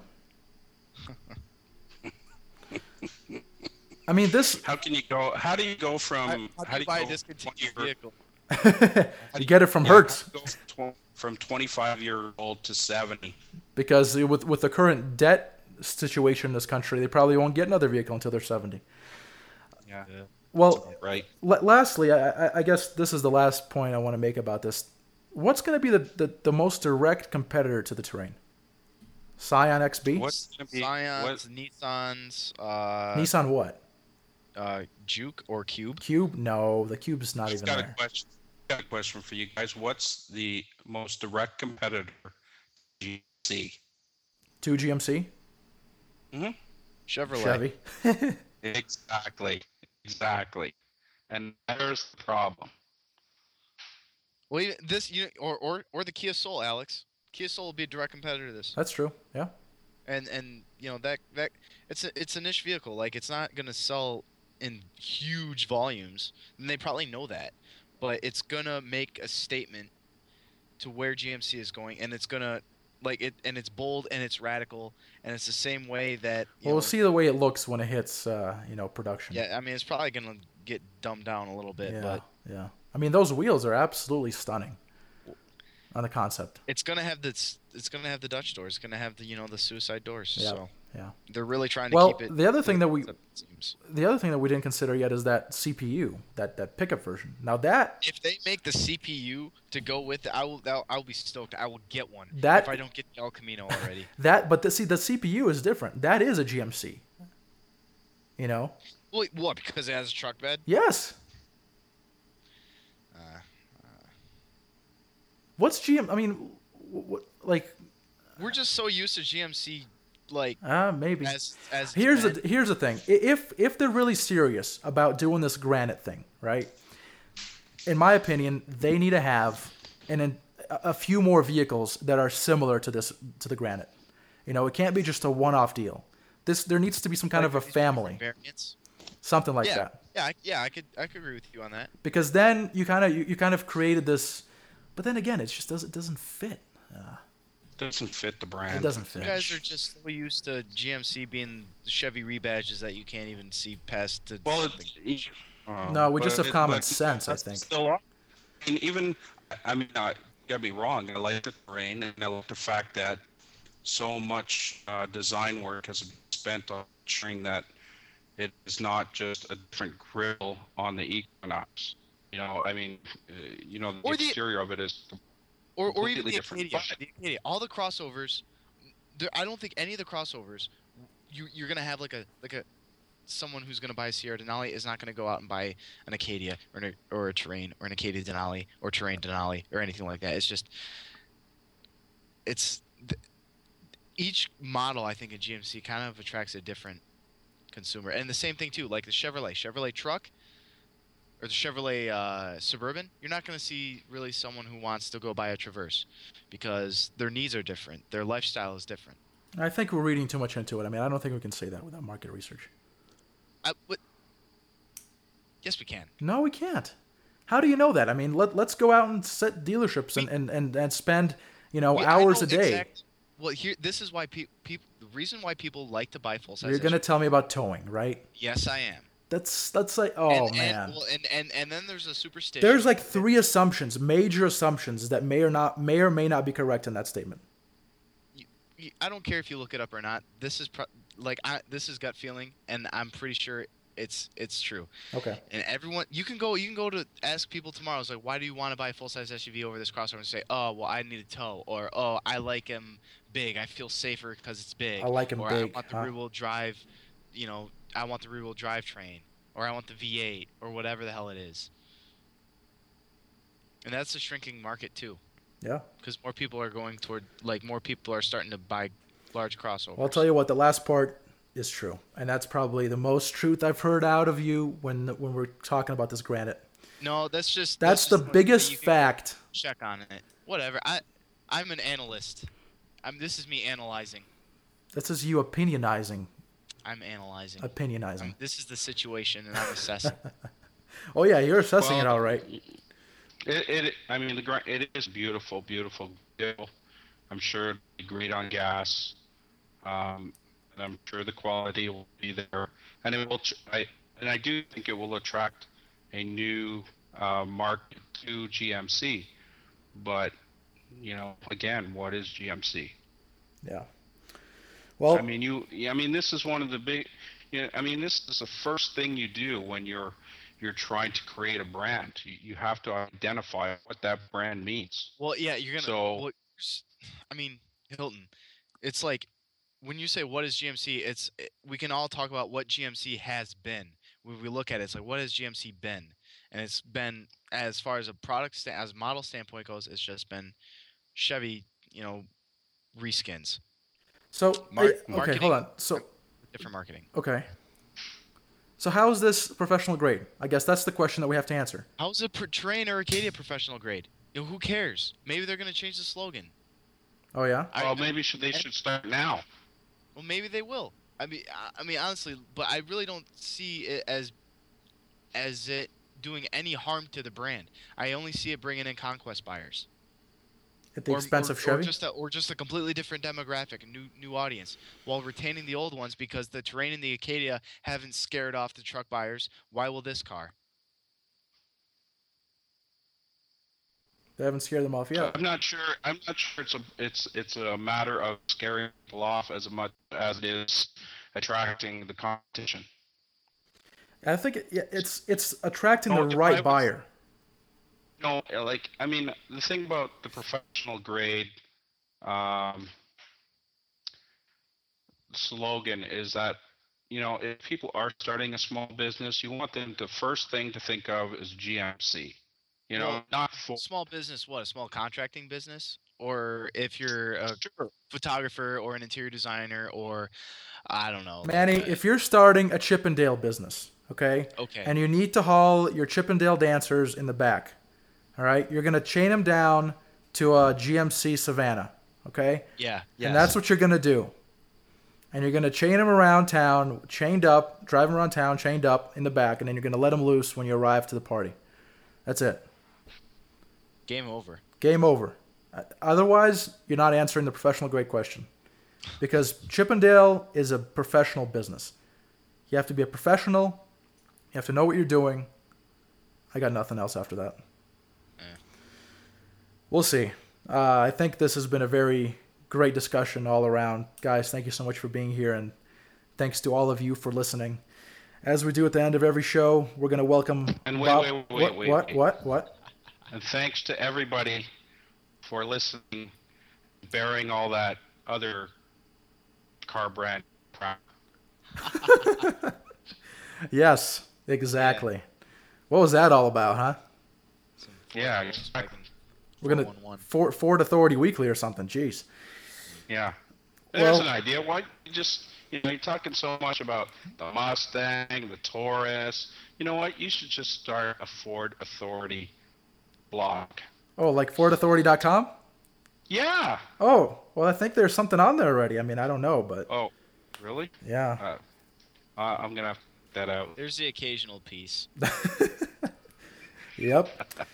I mean, this. How do you go from? How do you buy a discontinued vehicle? You get it from Hertz. From 25-year-old to 70. Because with the current debt situation in this country, they probably won't get another vehicle until they're 70. Yeah. Well, right. Lastly, I guess this is the last point I want to make about this. What's going to be the most direct competitor to the Terrain? Scion XB? What's going to be? Scions, Nissans. Nissan what? Juke or Cube? Cube? No, the Cube's not even there. Got a question for you guys. What's the most direct competitor to GMC? To GMC? Mm-hmm. Chevrolet. Chevy. Exactly. And there's the problem. Well, even this, or the Kia Soul, Alex. Kia Soul will be a direct competitor to this. That's true. Yeah. And that it's a niche vehicle. Like, it's not gonna sell in huge volumes, and they probably know that. But it's gonna make a statement to where GMC is going, and it's gonna and it's bold and it's radical, and it's the same way that. We'll see the way it looks when it hits, production. Yeah, I mean, it's probably gonna get dumbed down a little bit, but yeah. I mean, those wheels are absolutely stunning on the concept. It's gonna have this. It's gonna have the Dutch doors. It's gonna have the suicide doors. Yeah, so yeah. They're really trying to keep it. The other thing that we didn't consider yet is that CPU, that pickup version. Now that if they make the CPU to go with it, I'll be stoked. I will get one if I don't get the El Camino already. But the CPU is different. That is a GMC. Well, what? Because it has a truck bed? Yes. What's GM? I mean, we're just so used to GMC, maybe. As here's the thing. If they're really serious about doing this Granite thing, right? In my opinion, they need to have a few more vehicles that are similar to the Granite. It can't be just a one-off deal. There needs to be some kind of a family. Variants? Something like that. Yeah, I could agree with you on that. Because then you kind of created this. But then again, it just doesn't fit. Doesn't fit the brand. It doesn't fit. You guys are just so used to GMC being the Chevy rebadges that you can't even see past the. Well, no, we just have common sense, I think. Still, you gotta be wrong. I like the Terrain, and I like the fact that so much design work has been spent on ensuring that it is not just a different grille on the Equinox. The exterior of it is. or even Completely the different. Acadia. But- The Acadia. All the crossovers. I don't think any of the crossovers. You're gonna have like a someone who's gonna buy a Sierra Denali is not gonna go out and buy an Acadia or a Terrain or an Acadia Denali or Terrain Denali or anything like that. It's just each model I think in GMC kind of attracts a different consumer, and the same thing too. Like the Chevrolet truck or the Chevrolet Suburban, you're not going to see really someone who wants to go buy a Traverse because their needs are different, their lifestyle is different. I think we're reading too much into it. I mean, I don't think we can say that without market research. Yes, we can. No, we can't. How do you know that? I mean, let's go out and set dealerships and spend, hours a day. Well, this is why people. The reason why people like to buy full size. You're gonna tell me about towing, right? Yes, I am. That's like, man. And then there's a superstition. There's like 3 assumptions, major assumptions that may or may not be correct in that statement. I don't care if you look it up or not. This is this is gut feeling, and I'm pretty sure it's true. Okay. And everyone, you can go to ask people tomorrow. It's like, why do you want to buy a full size SUV over this crossover? And say, oh, well, I need a tow, or oh, I like him big. I feel safer because it's big. I like him or big. I want the rear wheel drive. I want the rear wheel drive train, or I want the V8, or whatever the hell it is. And that's a shrinking market too. Yeah. Because more people are going toward, more people are starting to buy large crossovers. Well, I'll tell you what, the last part is true, and that's probably the most truth I've heard out of you when we're talking about this Granite. No, that's the biggest fact. Check on it. Whatever. I'm an analyst. This is me analyzing. This is you opinionizing. I'm analyzing. Opinionizing. This is the situation, and I'm assessing. Oh yeah, you're assessing it all right. It is beautiful, beautiful vehicle. I'm sure it'll be great on gas. And I'm sure the quality will be there, and it will. I do think it will attract a new market to GMC. But again, what is GMC? Yeah. Well, this is one of the big. This is the first thing you do when you're trying to create a brand. You have to identify what that brand means. Well, yeah, you're gonna. Hilton. It's like, when you say what is GMC, we can all talk about what GMC has been. When we look at it, it's like, what has GMC been? And it's been, as far as a product as model standpoint goes, it's just been Chevy, reskins. So okay, hold on. So different marketing. Okay. So how is this professional grade? I guess that's the question that we have to answer. How's a Terrain or Acadia professional grade? Who cares? Maybe they're gonna change the slogan. Oh yeah. Maybe they should start now. Well, maybe they will. I mean, honestly, but I really don't see it as it doing any harm to the brand. I only see it bringing in conquest buyers. At the expense of Chevy? Or just a completely different demographic, a new audience, while retaining the old ones, because the Terrain and the Acadia haven't scared off the truck buyers. Why will this car? They haven't scared them off yet. I'm not sure it's a matter of scaring people off as much as it is attracting the competition. I think it's attracting the right buyer. The thing about the professional grade slogan is that, if people are starting a small business, you want them to first thing to think of is GMC. Not for small business. What, a small contracting business? Or if you're a photographer or an interior designer, or I don't know. Manny, if you're starting a Chippendale business, okay, and you need to haul your Chippendale dancers in the back, all right, you're gonna chain them down to a GMC Savannah, okay? Yeah. And that's what you're gonna do. And you're gonna chain them around town, chained up, drive them around town, chained up in the back, and then you're gonna let them loose when you arrive to the party. That's it. Game over. Game over. Otherwise, you're not answering the professional grade question. Because Chippendale is a professional business. You have to be a professional. You have to know what you're doing. I got nothing else after that. We'll see. I think this has been a very great discussion all around. Guys, thank you so much for being here, and thanks to all of you for listening. As we do at the end of every show, we're going to welcome And Bob. wait. What? And thanks to everybody for listening, bearing all that other car brand crap. Yes, exactly. What was that all about, huh? Yeah, Volkswagen We're gonna 411. Ford Authority Weekly or something. Jeez. Yeah. Well- There's an idea. Why you just, you're talking so much about the Mustang, the Taurus. You know what? You should just start a Ford Authority blog. Oh, like FordAuthority.com? Yeah. Oh, well, I think there's something on there already. I mean, I don't know, but Oh, really? yeah. I'm gonna have to put that out. There's the occasional piece. Yep.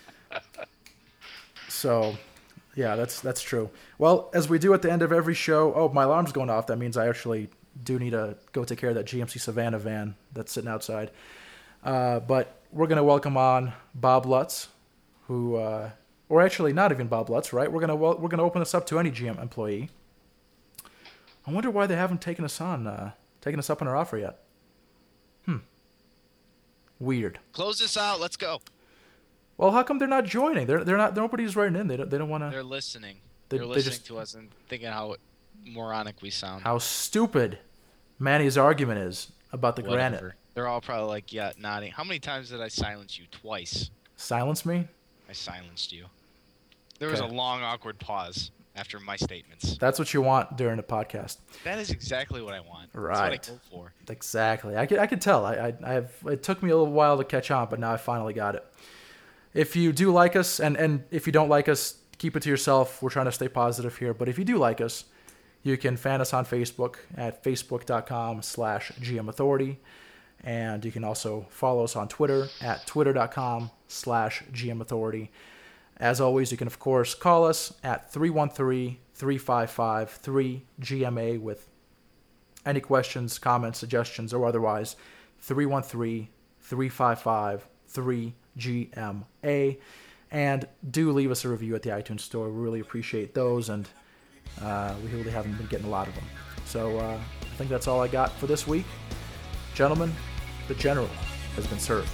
So, yeah, that's true. Well, as we do at the end of every show, oh, my alarm's going off. That means I actually do need to go take care of that GMC Savannah van that's sitting outside. But we're going to welcome on Bob Lutz, who, or actually not even Bob Lutz, right? We're gonna open this up to any GM employee. I wonder why they haven't taken us up on our offer yet. Weird. Close this out. Let's go. Well, how come they're not joining? They're not. Nobody's writing in. They don't want to. They're listening. They- They're they listening just- to us and thinking how moronic we sound. How stupid Manny's argument is about the Whatever. granite. They're all probably like, yeah, nodding. How many times did I silence you? Twice. Silence me? I silenced you. There was a Okay. long, awkward pause after my statements. That's what you want during a podcast. That is exactly what I want. Right. That's what I go for. Exactly. I could tell. I have. It took me a little while to catch on, but now I finally got it. If you do like us, and if you don't like us, keep it to yourself. We're trying to stay positive here. But if you do like us, you can fan us on Facebook at facebook.com/GMAuthority. And you can also follow us on Twitter at twitter.com/GMAuthority. As always, you can, of course, call us at 313-355-3GMA with any questions, comments, suggestions, or otherwise. 313-355-3GMA. And do leave us a review at the iTunes Store. We really appreciate those, and we really haven't been getting a lot of them. So I think that's all I got for this week. Gentlemen, the general has been served.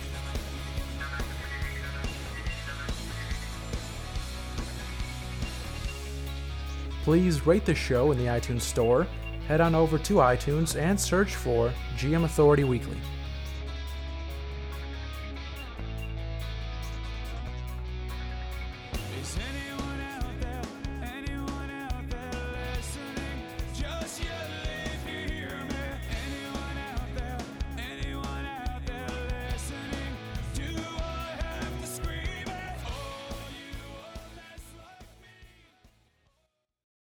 Please rate the show in the iTunes Store. Head on over to iTunes and search for GM Authority Weekly.